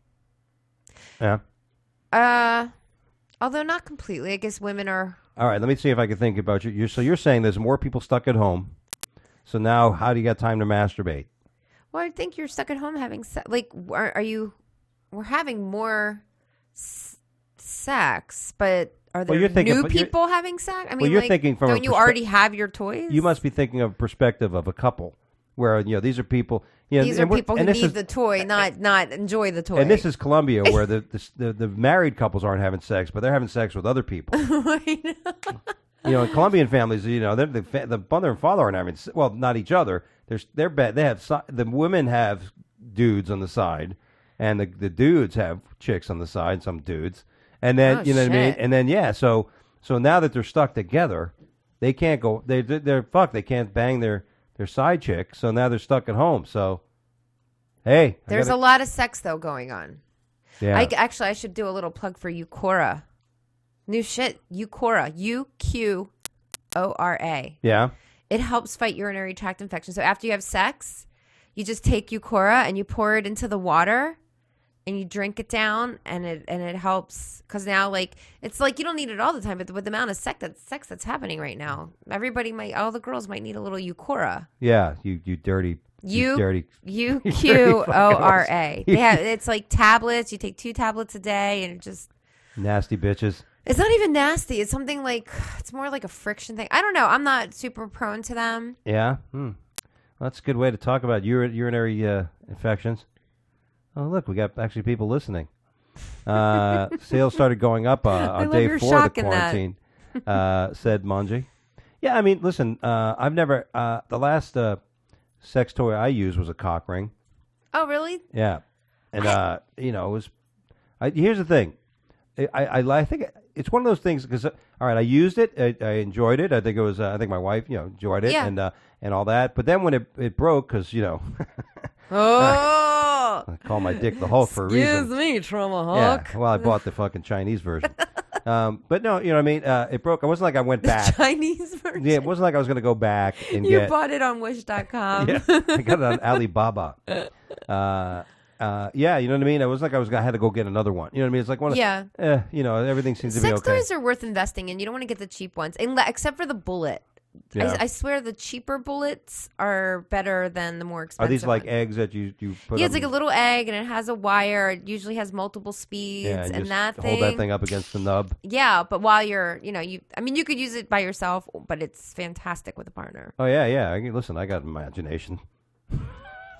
Yeah. Uh, although not completely. I guess women are. All right. Let me see if I can think about you. you so you're saying there's more people stuck at home. So now, how do you got time to masturbate? Well, I think you're stuck at home having sex. Like, are, are you? We're having more s- sex, but are there you're thinking- new but you're- people having sex? I mean, you're like, thinking from a don't you perspe- already have your toys? You must be thinking of perspective of a couple, where you know these are people. You know, These and are we're- people who and this need is- the toy, not not enjoy the toy. And this is Colombia, where the, the the the married couples aren't having sex, but they're having sex with other people. You know, in Colombian families, you know, they're, the fa- the mother and father aren't having. se- Well, not each other. There's they're bad. They have si- the women have dudes on the side, and the the dudes have chicks on the side. Some dudes, and then Oh, you know what I mean. shit. And then yeah, so so now that they're stuck together, they can't go. They they're, they're fucked. They can't bang their their side chick. So now they're stuck at home. So hey, I There's gotta- a lot of sex though going on. yeah. I actually I should do a little plug for Eucora. New shit, Eucora, U Q O R A. yeah. It helps fight urinary tract infections. So after you have sex, you just take Eucora and you pour it into the water and you drink it down, and it and it helps because now like it's like you don't need it all the time, but with the amount of sex that's sex that's happening right now, everybody might all the girls might need a little Eucora. Yeah, you you dirty, you, You dirty. U dirty Q O R fuckers. A. They have it's like tablets. You take two tablets a day, and it just Nasty bitches. it's not even nasty. It's something like it's more like a friction thing. I don't know. I'm not super prone to them. Yeah, hmm. Well, that's a good way to talk about uri- urinary uh, infections. Oh, look, we got actually people listening. Uh, sales started going up uh, on love day your four of shock the in that. quarantine, uh, said Manji. Yeah, I mean, listen, uh, I've never, uh, the last uh, sex toy I used was a cock ring. Oh, really? Yeah. And, uh, you know, it was, I, here's the thing. I, I, I think it's one of those things because, uh, all right, I used it. I, I enjoyed it. I think it was, uh, I think my wife, you know, enjoyed it Yeah. and, uh, and all that. But then when it, it broke, because, you know, Oh, I call my dick the Hulk for a excuse reason. me, Trauma Yeah. Hawk. Well, I bought the fucking Chinese version. um, but no, you know what I mean? Uh, it broke. It wasn't like I went back. Chinese version. Yeah, it wasn't like I was going to go back and You get. bought it on Wish dot com. Yeah, I got it on Alibaba. Uh, uh, yeah, you know what I mean. It was like I was. I had to go get another one. You know what I mean? It's like one. Of, Yeah. Eh, you know, everything seems to be Sex okay. toys are worth investing in. You don't want to get the cheap ones, Unle- except for the bullet. Yeah. I, I swear the cheaper bullets are better than the more Are expensive. these like ones. eggs that you you put? Yeah, up it's like a and- little egg, and it has a wire. It usually has multiple speeds, Yeah, and, and just that hold thing. that thing up against the nub. Yeah, but while you're, you know, you. I mean, you could use it by yourself, but it's fantastic with a partner. Oh yeah, yeah. I, listen, I got imagination.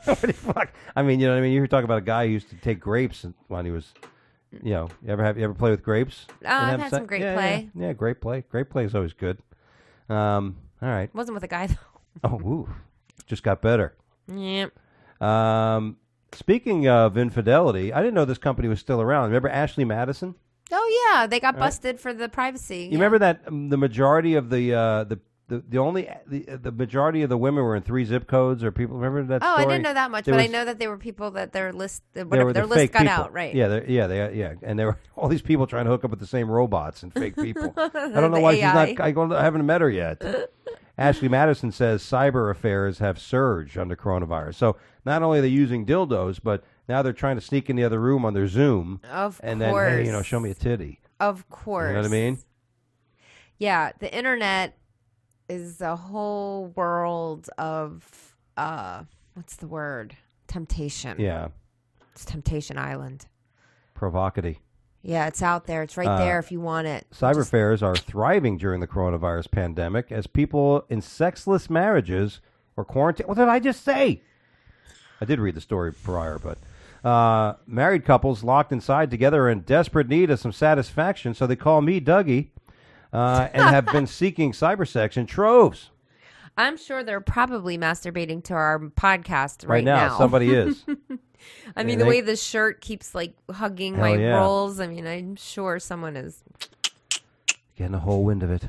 What the fuck? I mean, you know what I mean? You were talking about a guy who used to take grapes when he was, you know, you ever have you ever play with grapes? Oh, I've have had se- some grape yeah, play. Yeah, yeah, grape play. Grape play is always good. Um, all right. Wasn't with a guy though. Oh, ooh, just got better. Yep. Um, speaking of infidelity, I didn't know this company was still around. Remember Ashley Madison? Oh yeah, they got busted for the privacy. You remember that um, the majority of the uh, the, the the only the, the majority of the women were in three zip codes, or people remember that? Oh, story? I didn't know that much, There but I was- know that they were people that their list, they whatever were their the list fake got people. out, right? Yeah, they're- yeah, they, yeah, and there were all these people trying to hook up with the same robots and fake people. I don't know The why A I. she's not. I, don't- I haven't met her yet. Ashley Madison says cyber affairs have surged under coronavirus. So not only are they using dildos, but now they're trying to sneak in the other room on their Zoom. Of and course. then, hey, you know, show me a titty. Of course. You know what I mean? Yeah, the internet is a whole world of uh what's the word? Temptation. Yeah, It's Temptation Island. provocative. Yeah, it's out there. It's right Uh, there if you want it. Cyber Just- affairs are thriving during the coronavirus pandemic as people in sexless marriages or quarantine. What did I just say? I did read the story prior, but uh, married couples locked inside together are in desperate need of some satisfaction, so they call me Dougie uh, and have been seeking cyber sex in troves. I'm sure they're probably masturbating to our podcast Right, right, now, somebody is. I mean, and the they- way the shirt keeps like hugging Hell my yeah. rolls. I mean, I'm sure someone is. Getting a whole wind of it.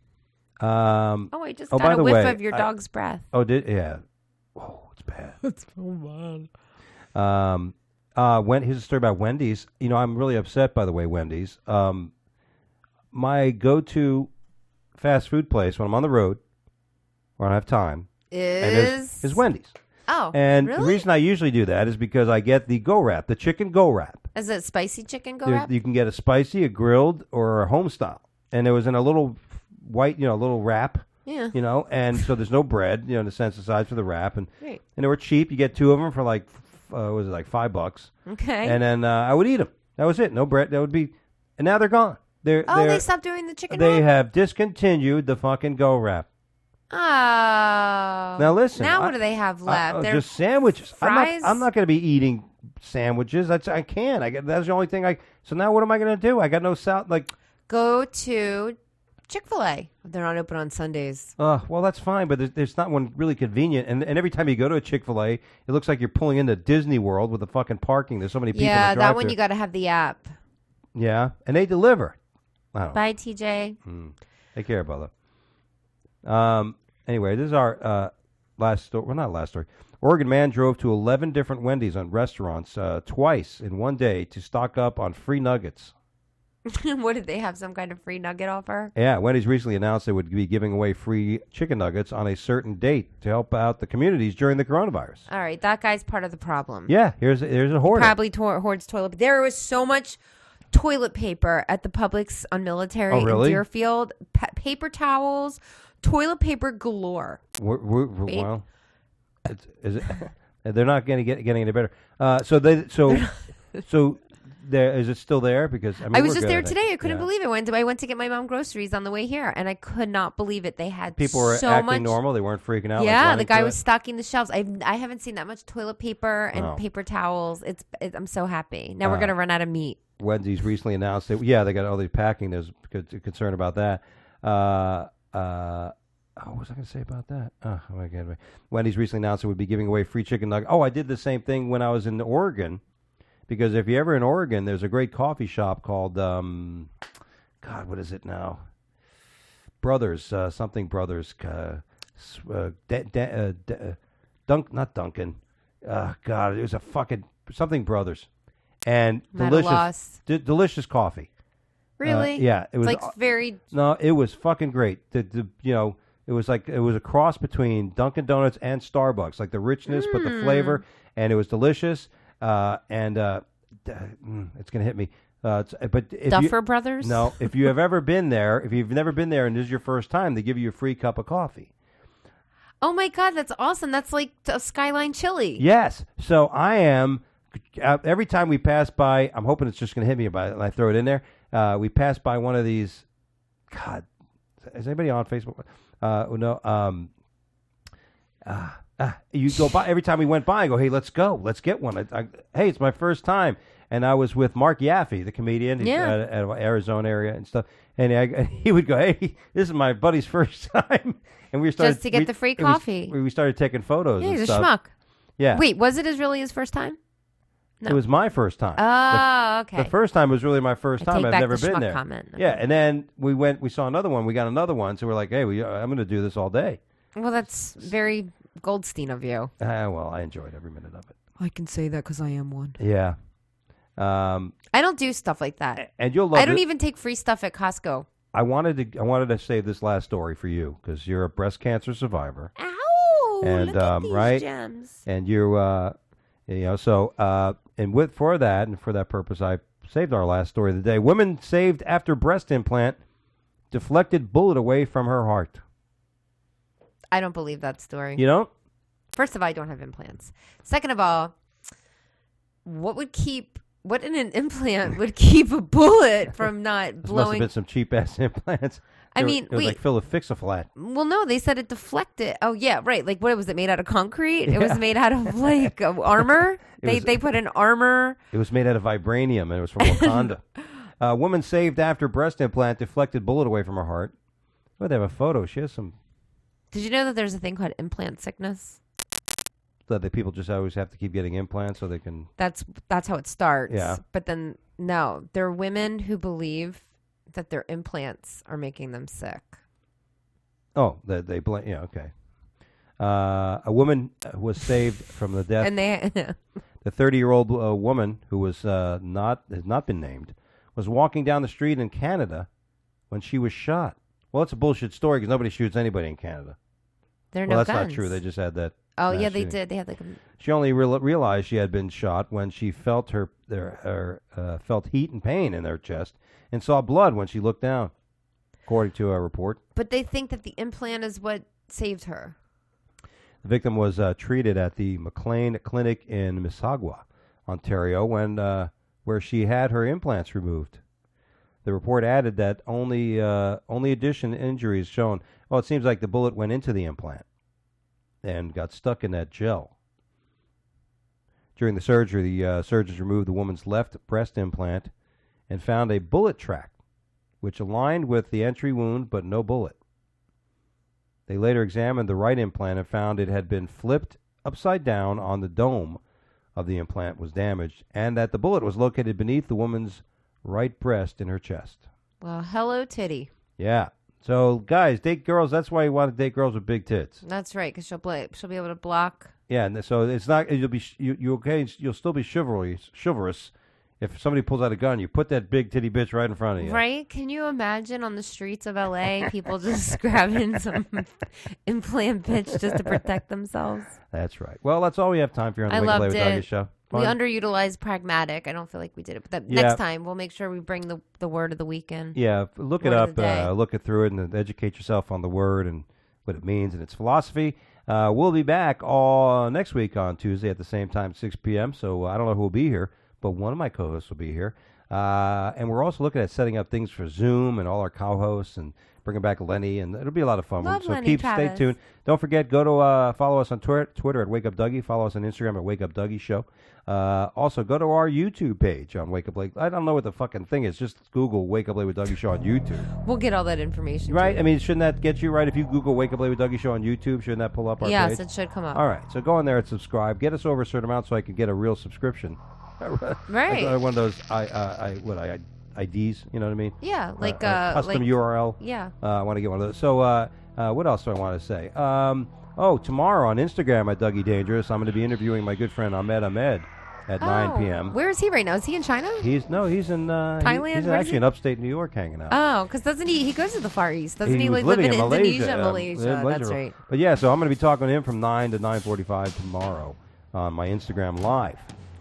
Um, Oh, I just Oh, by got a the whiff way, of your I- dog's breath. oh, did yeah. Oh, it's bad. That's so bad. Um, uh, when here's a story about Wendy's. You know, I'm really upset, by the way, Wendy's. Um, my go-to fast food place when I'm on the road, or I don't have time, and Is is, is Wendy's. Oh, And really? the reason I usually do that is because I get the Go Wrap, the chicken Go Wrap. Is it spicy chicken go There- wrap? You can get a spicy, a grilled, or a home style. And it was in a little white, you know, little wrap. Yeah. You know, and so there's no bread, you know, in the sense of size for the wrap, and Right. and they were cheap. You get two of them for like, f- uh, what was it like five bucks? Okay. And then uh, I would eat them. That was it. No bread. That would be, and now they're gone. They're oh, they're, they stopped doing the chicken They wrap? have discontinued the fucking Go Wrap. Oh. Now listen. Now I- what do they have I- left? uh, They're just sandwiches. fries? I'm not. I'm not going to be eating sandwiches. That's I can't. I get, that's the only thing I. So now what am I going to do? I got no sal. Like, Go to Chick-fil-A. They're not open on Sundays. uh, well, that's fine, but there's, there's not one really convenient. And and every time you go to a Chick-fil-A, it looks like you're pulling into Disney World with the fucking parking. There's so many people. Yeah, in the that one drive-thru. you got to have the app. Yeah, and they deliver. I don't know. Bye, T J. Take care, brother. Um. Anyway, this is our uh, last story. Well, not last story. Oregon man drove to eleven different Wendy's on restaurants uh, twice in one day to stock up on free nuggets. What did they have? Some kind of free nugget offer? Yeah, Wendy's recently announced they would be giving away free chicken nuggets on a certain date to help out the communities during the coronavirus. All right, that guy's part of the problem. Yeah, here's here's a hoarder. Probably to- hoards toilet. There was so much toilet paper at the Publix on Military Oh, really? in Deerfield. Pa- paper towels, toilet paper galore. We're, we're, we're- Babe. well, it's, is it? They're not going to get getting any better. Uh, so they so so there is it still there? Because I, mean, I was we're just good, there I think. today. I couldn't Yeah. believe it. When I went to get my mom groceries on the way here, and I could not believe it. They had People were so acting much. normal. They weren't freaking out. like Yeah, the running guy to was it. stocking the shelves. I I haven't seen that much toilet paper and Oh. paper towels. It's it, I'm so happy. Now we're Uh, gonna run out of meat. Wendy's recently announced that yeah they got all these packing. There's good concern about that. Uh, uh, oh, what was I going to say about that? Oh, oh my God. Wendy's recently announced it would be giving away free chicken nuggets. Oh, I did the same thing when I was in Oregon, because if you're ever in Oregon, there's a great coffee shop called um, God, what is it now? Brothers, uh, something Brothers, uh, s- uh, da, da, uh, da, uh, Dunk, not Duncan. Uh, God, it was a fucking something Brothers, and I'm at a delicious, loss. d- delicious coffee. Really? Uh, yeah, it was It's like very. no, it was fucking great. The, the you know, it was like it was a cross between Dunkin' Donuts and Starbucks, like the richness but the Mm. flavor, and it was delicious. Uh, and uh, d- mm, it's gonna hit me. Uh, it's, but if Duffer you, Brothers? No, if you have ever been there, if you've never been there and this is your first time, they give you a free cup of coffee. Oh my God, that's awesome. That's like a Skyline Chili. Yes. So I am uh, every time we pass by. I'm hoping it's just going to hit me by and I throw it in there. Uh, we pass by one of these. God, is anybody on Facebook? Uh, no. Um, uh, Uh, you go by every time we went by. I go, hey, let's go, let's get one. I, I, hey, it's my first time, and I was with Mark Yaffe, the comedian, he's Yeah. out of, out of Arizona area and stuff. And I, and he would go, hey, this is my buddy's first time, and we started Just to get we- the free it was- coffee. we, we started taking photos. Yeah, and he's a stuff. schmuck. Yeah, Wait, was it his really his first time? No. it was my first time. Oh, okay. The first time was really my first I time. take I've back never the been schmuck there. comment. Yeah, Okay. and then we went. We saw another one. We got another one. So we're like, hey, we, uh, I'm going to do this all day. Well, that's very Goldstein of you. Ah, well, I enjoyed every minute of it. I can say that because I am one. Yeah. Um, I don't do stuff like that. and you'll love. I don't it. even take free stuff at Costco. I wanted to. I wanted to save this last story for you because you're a breast cancer survivor, Ow! And, look um, at these right? gems. and you, uh, you know, so uh, and with for that and for that purpose, I saved our last story of the day. Woman saved after breast implant, deflected bullet away from her heart. I don't believe that story. You know. First of all, I don't have implants. Second of all, what would keep what in an implant would keep a bullet from not This must have blowing? been some cheap ass implants. I They were- mean, it was wait. like fill a fix a flat. Well, no, they said it deflected. Oh, yeah, right. Like, what was it made out of concrete? It Yeah. was made out of like uh, armor. It They was- they put an armor. It was made out of vibranium and it was from Wakanda. A woman saved after breast implant, deflected bullet away from her heart. Oh, they have a photo. She has some Did you know that there's a thing called implant sickness? that the people just always have to keep getting implants so they can. That's that's how it starts. Yeah. But then no, there are women who believe that their implants are making them sick. Oh, they, they blame. Yeah, okay. Uh, a woman uh, was saved from the death. And they The thirty-year-old uh, woman who was uh, not has not been named was walking down the street in Canada when she was shot. Well, it's a bullshit story because nobody shoots anybody in Canada. there are Well, no that's guns. not true. They just had that. Oh mass yeah, they shooting. did. They had like a She only real- realized she had been shot when she felt her, her, her uh, felt heat and pain in her chest and saw blood when she looked down, according to a report. But they think that the implant is what saved her. The victim was uh, treated at the McLean Clinic in Mississauga, Ontario, when uh, where she had her implants removed. The report added that only uh, only addition injuries shown. Well, it seems like the bullet went into the implant and got stuck in that gel. During the surgery, the uh, surgeons removed the woman's left breast implant and found a bullet track, which aligned with the entry wound, but no bullet. They later examined the right implant and found it had been flipped upside down on the dome of the implant was damaged, and that the bullet was located beneath the woman's right breast in her chest. Well, hello, titty. Yeah. So, guys, date girls. That's why you want to date girls with big tits. That's right, because she'll bla- she'll be able to block. Yeah, and so it's not. You'll be sh- you. You okay? You'll still be chivalrous. Chivalrous. If somebody pulls out a gun, you put that big titty bitch right in front of you. Right? Can you imagine on the streets of L A people just grabbing some implant bitch just to protect themselves? That's right. Well, that's all we have time for here on the I Wake Up Late loved with Dougie it. show. We Fun? underutilized pragmatic. I don't feel like we did it. But that Yeah. next time, we'll make sure we bring the, the word of the weekend. Yeah, f- look it Word of up, the day. uh, look it through it, and educate yourself on the word and what it means and its philosophy. Uh, we'll be back all next week on Tuesday at the same time, six p.m. So uh, I don't know who will be here, but one of my co-hosts will be here. Uh, and we're also looking at setting up things for Zoom and all our co-hosts and bringing back Lenny, and it'll be a lot of fun. Love so Lenny keep Travis. stay tuned. Don't forget, go to uh, follow us on Twitter, Twitter at Wake Up Dougie. Follow us on Instagram at Wake Up Dougie Show. Uh, also, go to our YouTube page on Wake Up Late. I don't know what the fucking thing is. Just Google Wake Up Late with Dougie Show on YouTube. We'll get all that information. Right? to I you. mean, shouldn't that get you right? If you Google Wake Up Late with Dougie Show on YouTube, shouldn't that pull up our yes, page? it should come up. All right. So go in there and subscribe. Get us over a certain amount so I can get a real subscription. Right. Like, uh, one of those I, uh, I what I, I Ds. You know what I mean? Yeah, like uh, uh, custom like, U R L. Yeah. Uh, I want to get one of those. So, uh, uh, what else do I want to say? Um, oh, tomorrow on Instagram at Dougie Dangerous, I'm going to be interviewing my good friend Ahmed Ahmed at nine p.m. Oh, where is he right now? Is he in China? He's no, he's in uh, he- Thailand? he's Where is actually he? in upstate New York hanging out. Oh, because doesn't he? He goes to the Far East, doesn't he? was like live living in, in Malaysia. Indonesia, um, Malaysia. in Malaysia. That's right. But yeah, so I'm going to be talking to him from nine to nine forty-five tomorrow on my Instagram Live.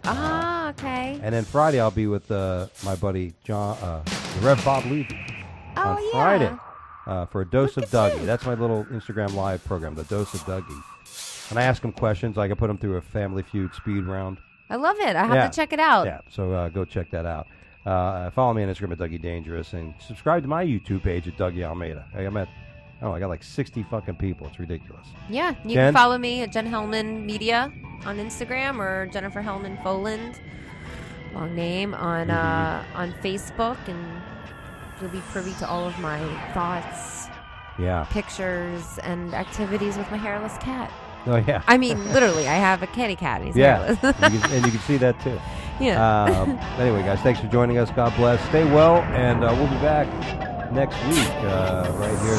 Ah, okay. And then Friday I'll be with uh, my buddy John, uh, the Rev Bob Levy Oh on yeah. Friday uh, for a dose Look of at Dougie. you. That's my little Instagram Live program, the Dose of Dougie. And I ask him questions. Like I put him through a Family Feud speed round. I love it. I have Yeah. to check it out. Yeah, so uh, go check that out. Uh, follow me on Instagram at Dougie Dangerous and subscribe to my YouTube page at Dougie Almeida. Hey, Ahmed. Oh, I got like sixty fucking people. It's ridiculous. Yeah, you Jen? can follow me at Jen Hellman Media on Instagram or Jennifer Hellman Foland, long name, on uh, on Facebook, and you'll be privy to all of my thoughts, Yeah. pictures, and activities with my hairless cat. Oh, yeah. I mean, literally, I have a kitty cat, and he's Yeah. hairless. You can, and you can see that too. Yeah. Um, anyway, guys, thanks for joining us. God bless. Stay well, and uh, we'll be back next week uh, right here.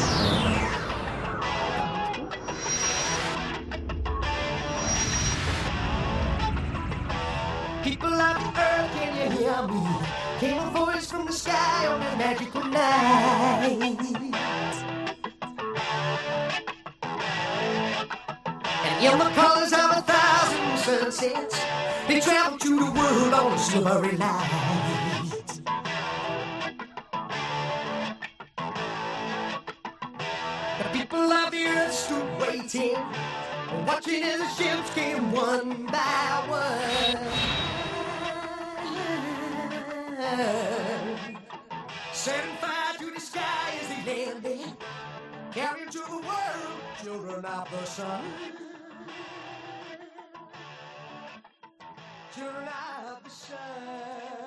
People of the earth, can you hear me? Came a voice from the sky on a magical night. And in the colors of a thousand sunsets, they travel to the world on a silvery light. The people of the earth stood waiting, watching as the ships came one by one. Setting fire to the sky as they landed, carrying to the world children of the sun. Children of the sun.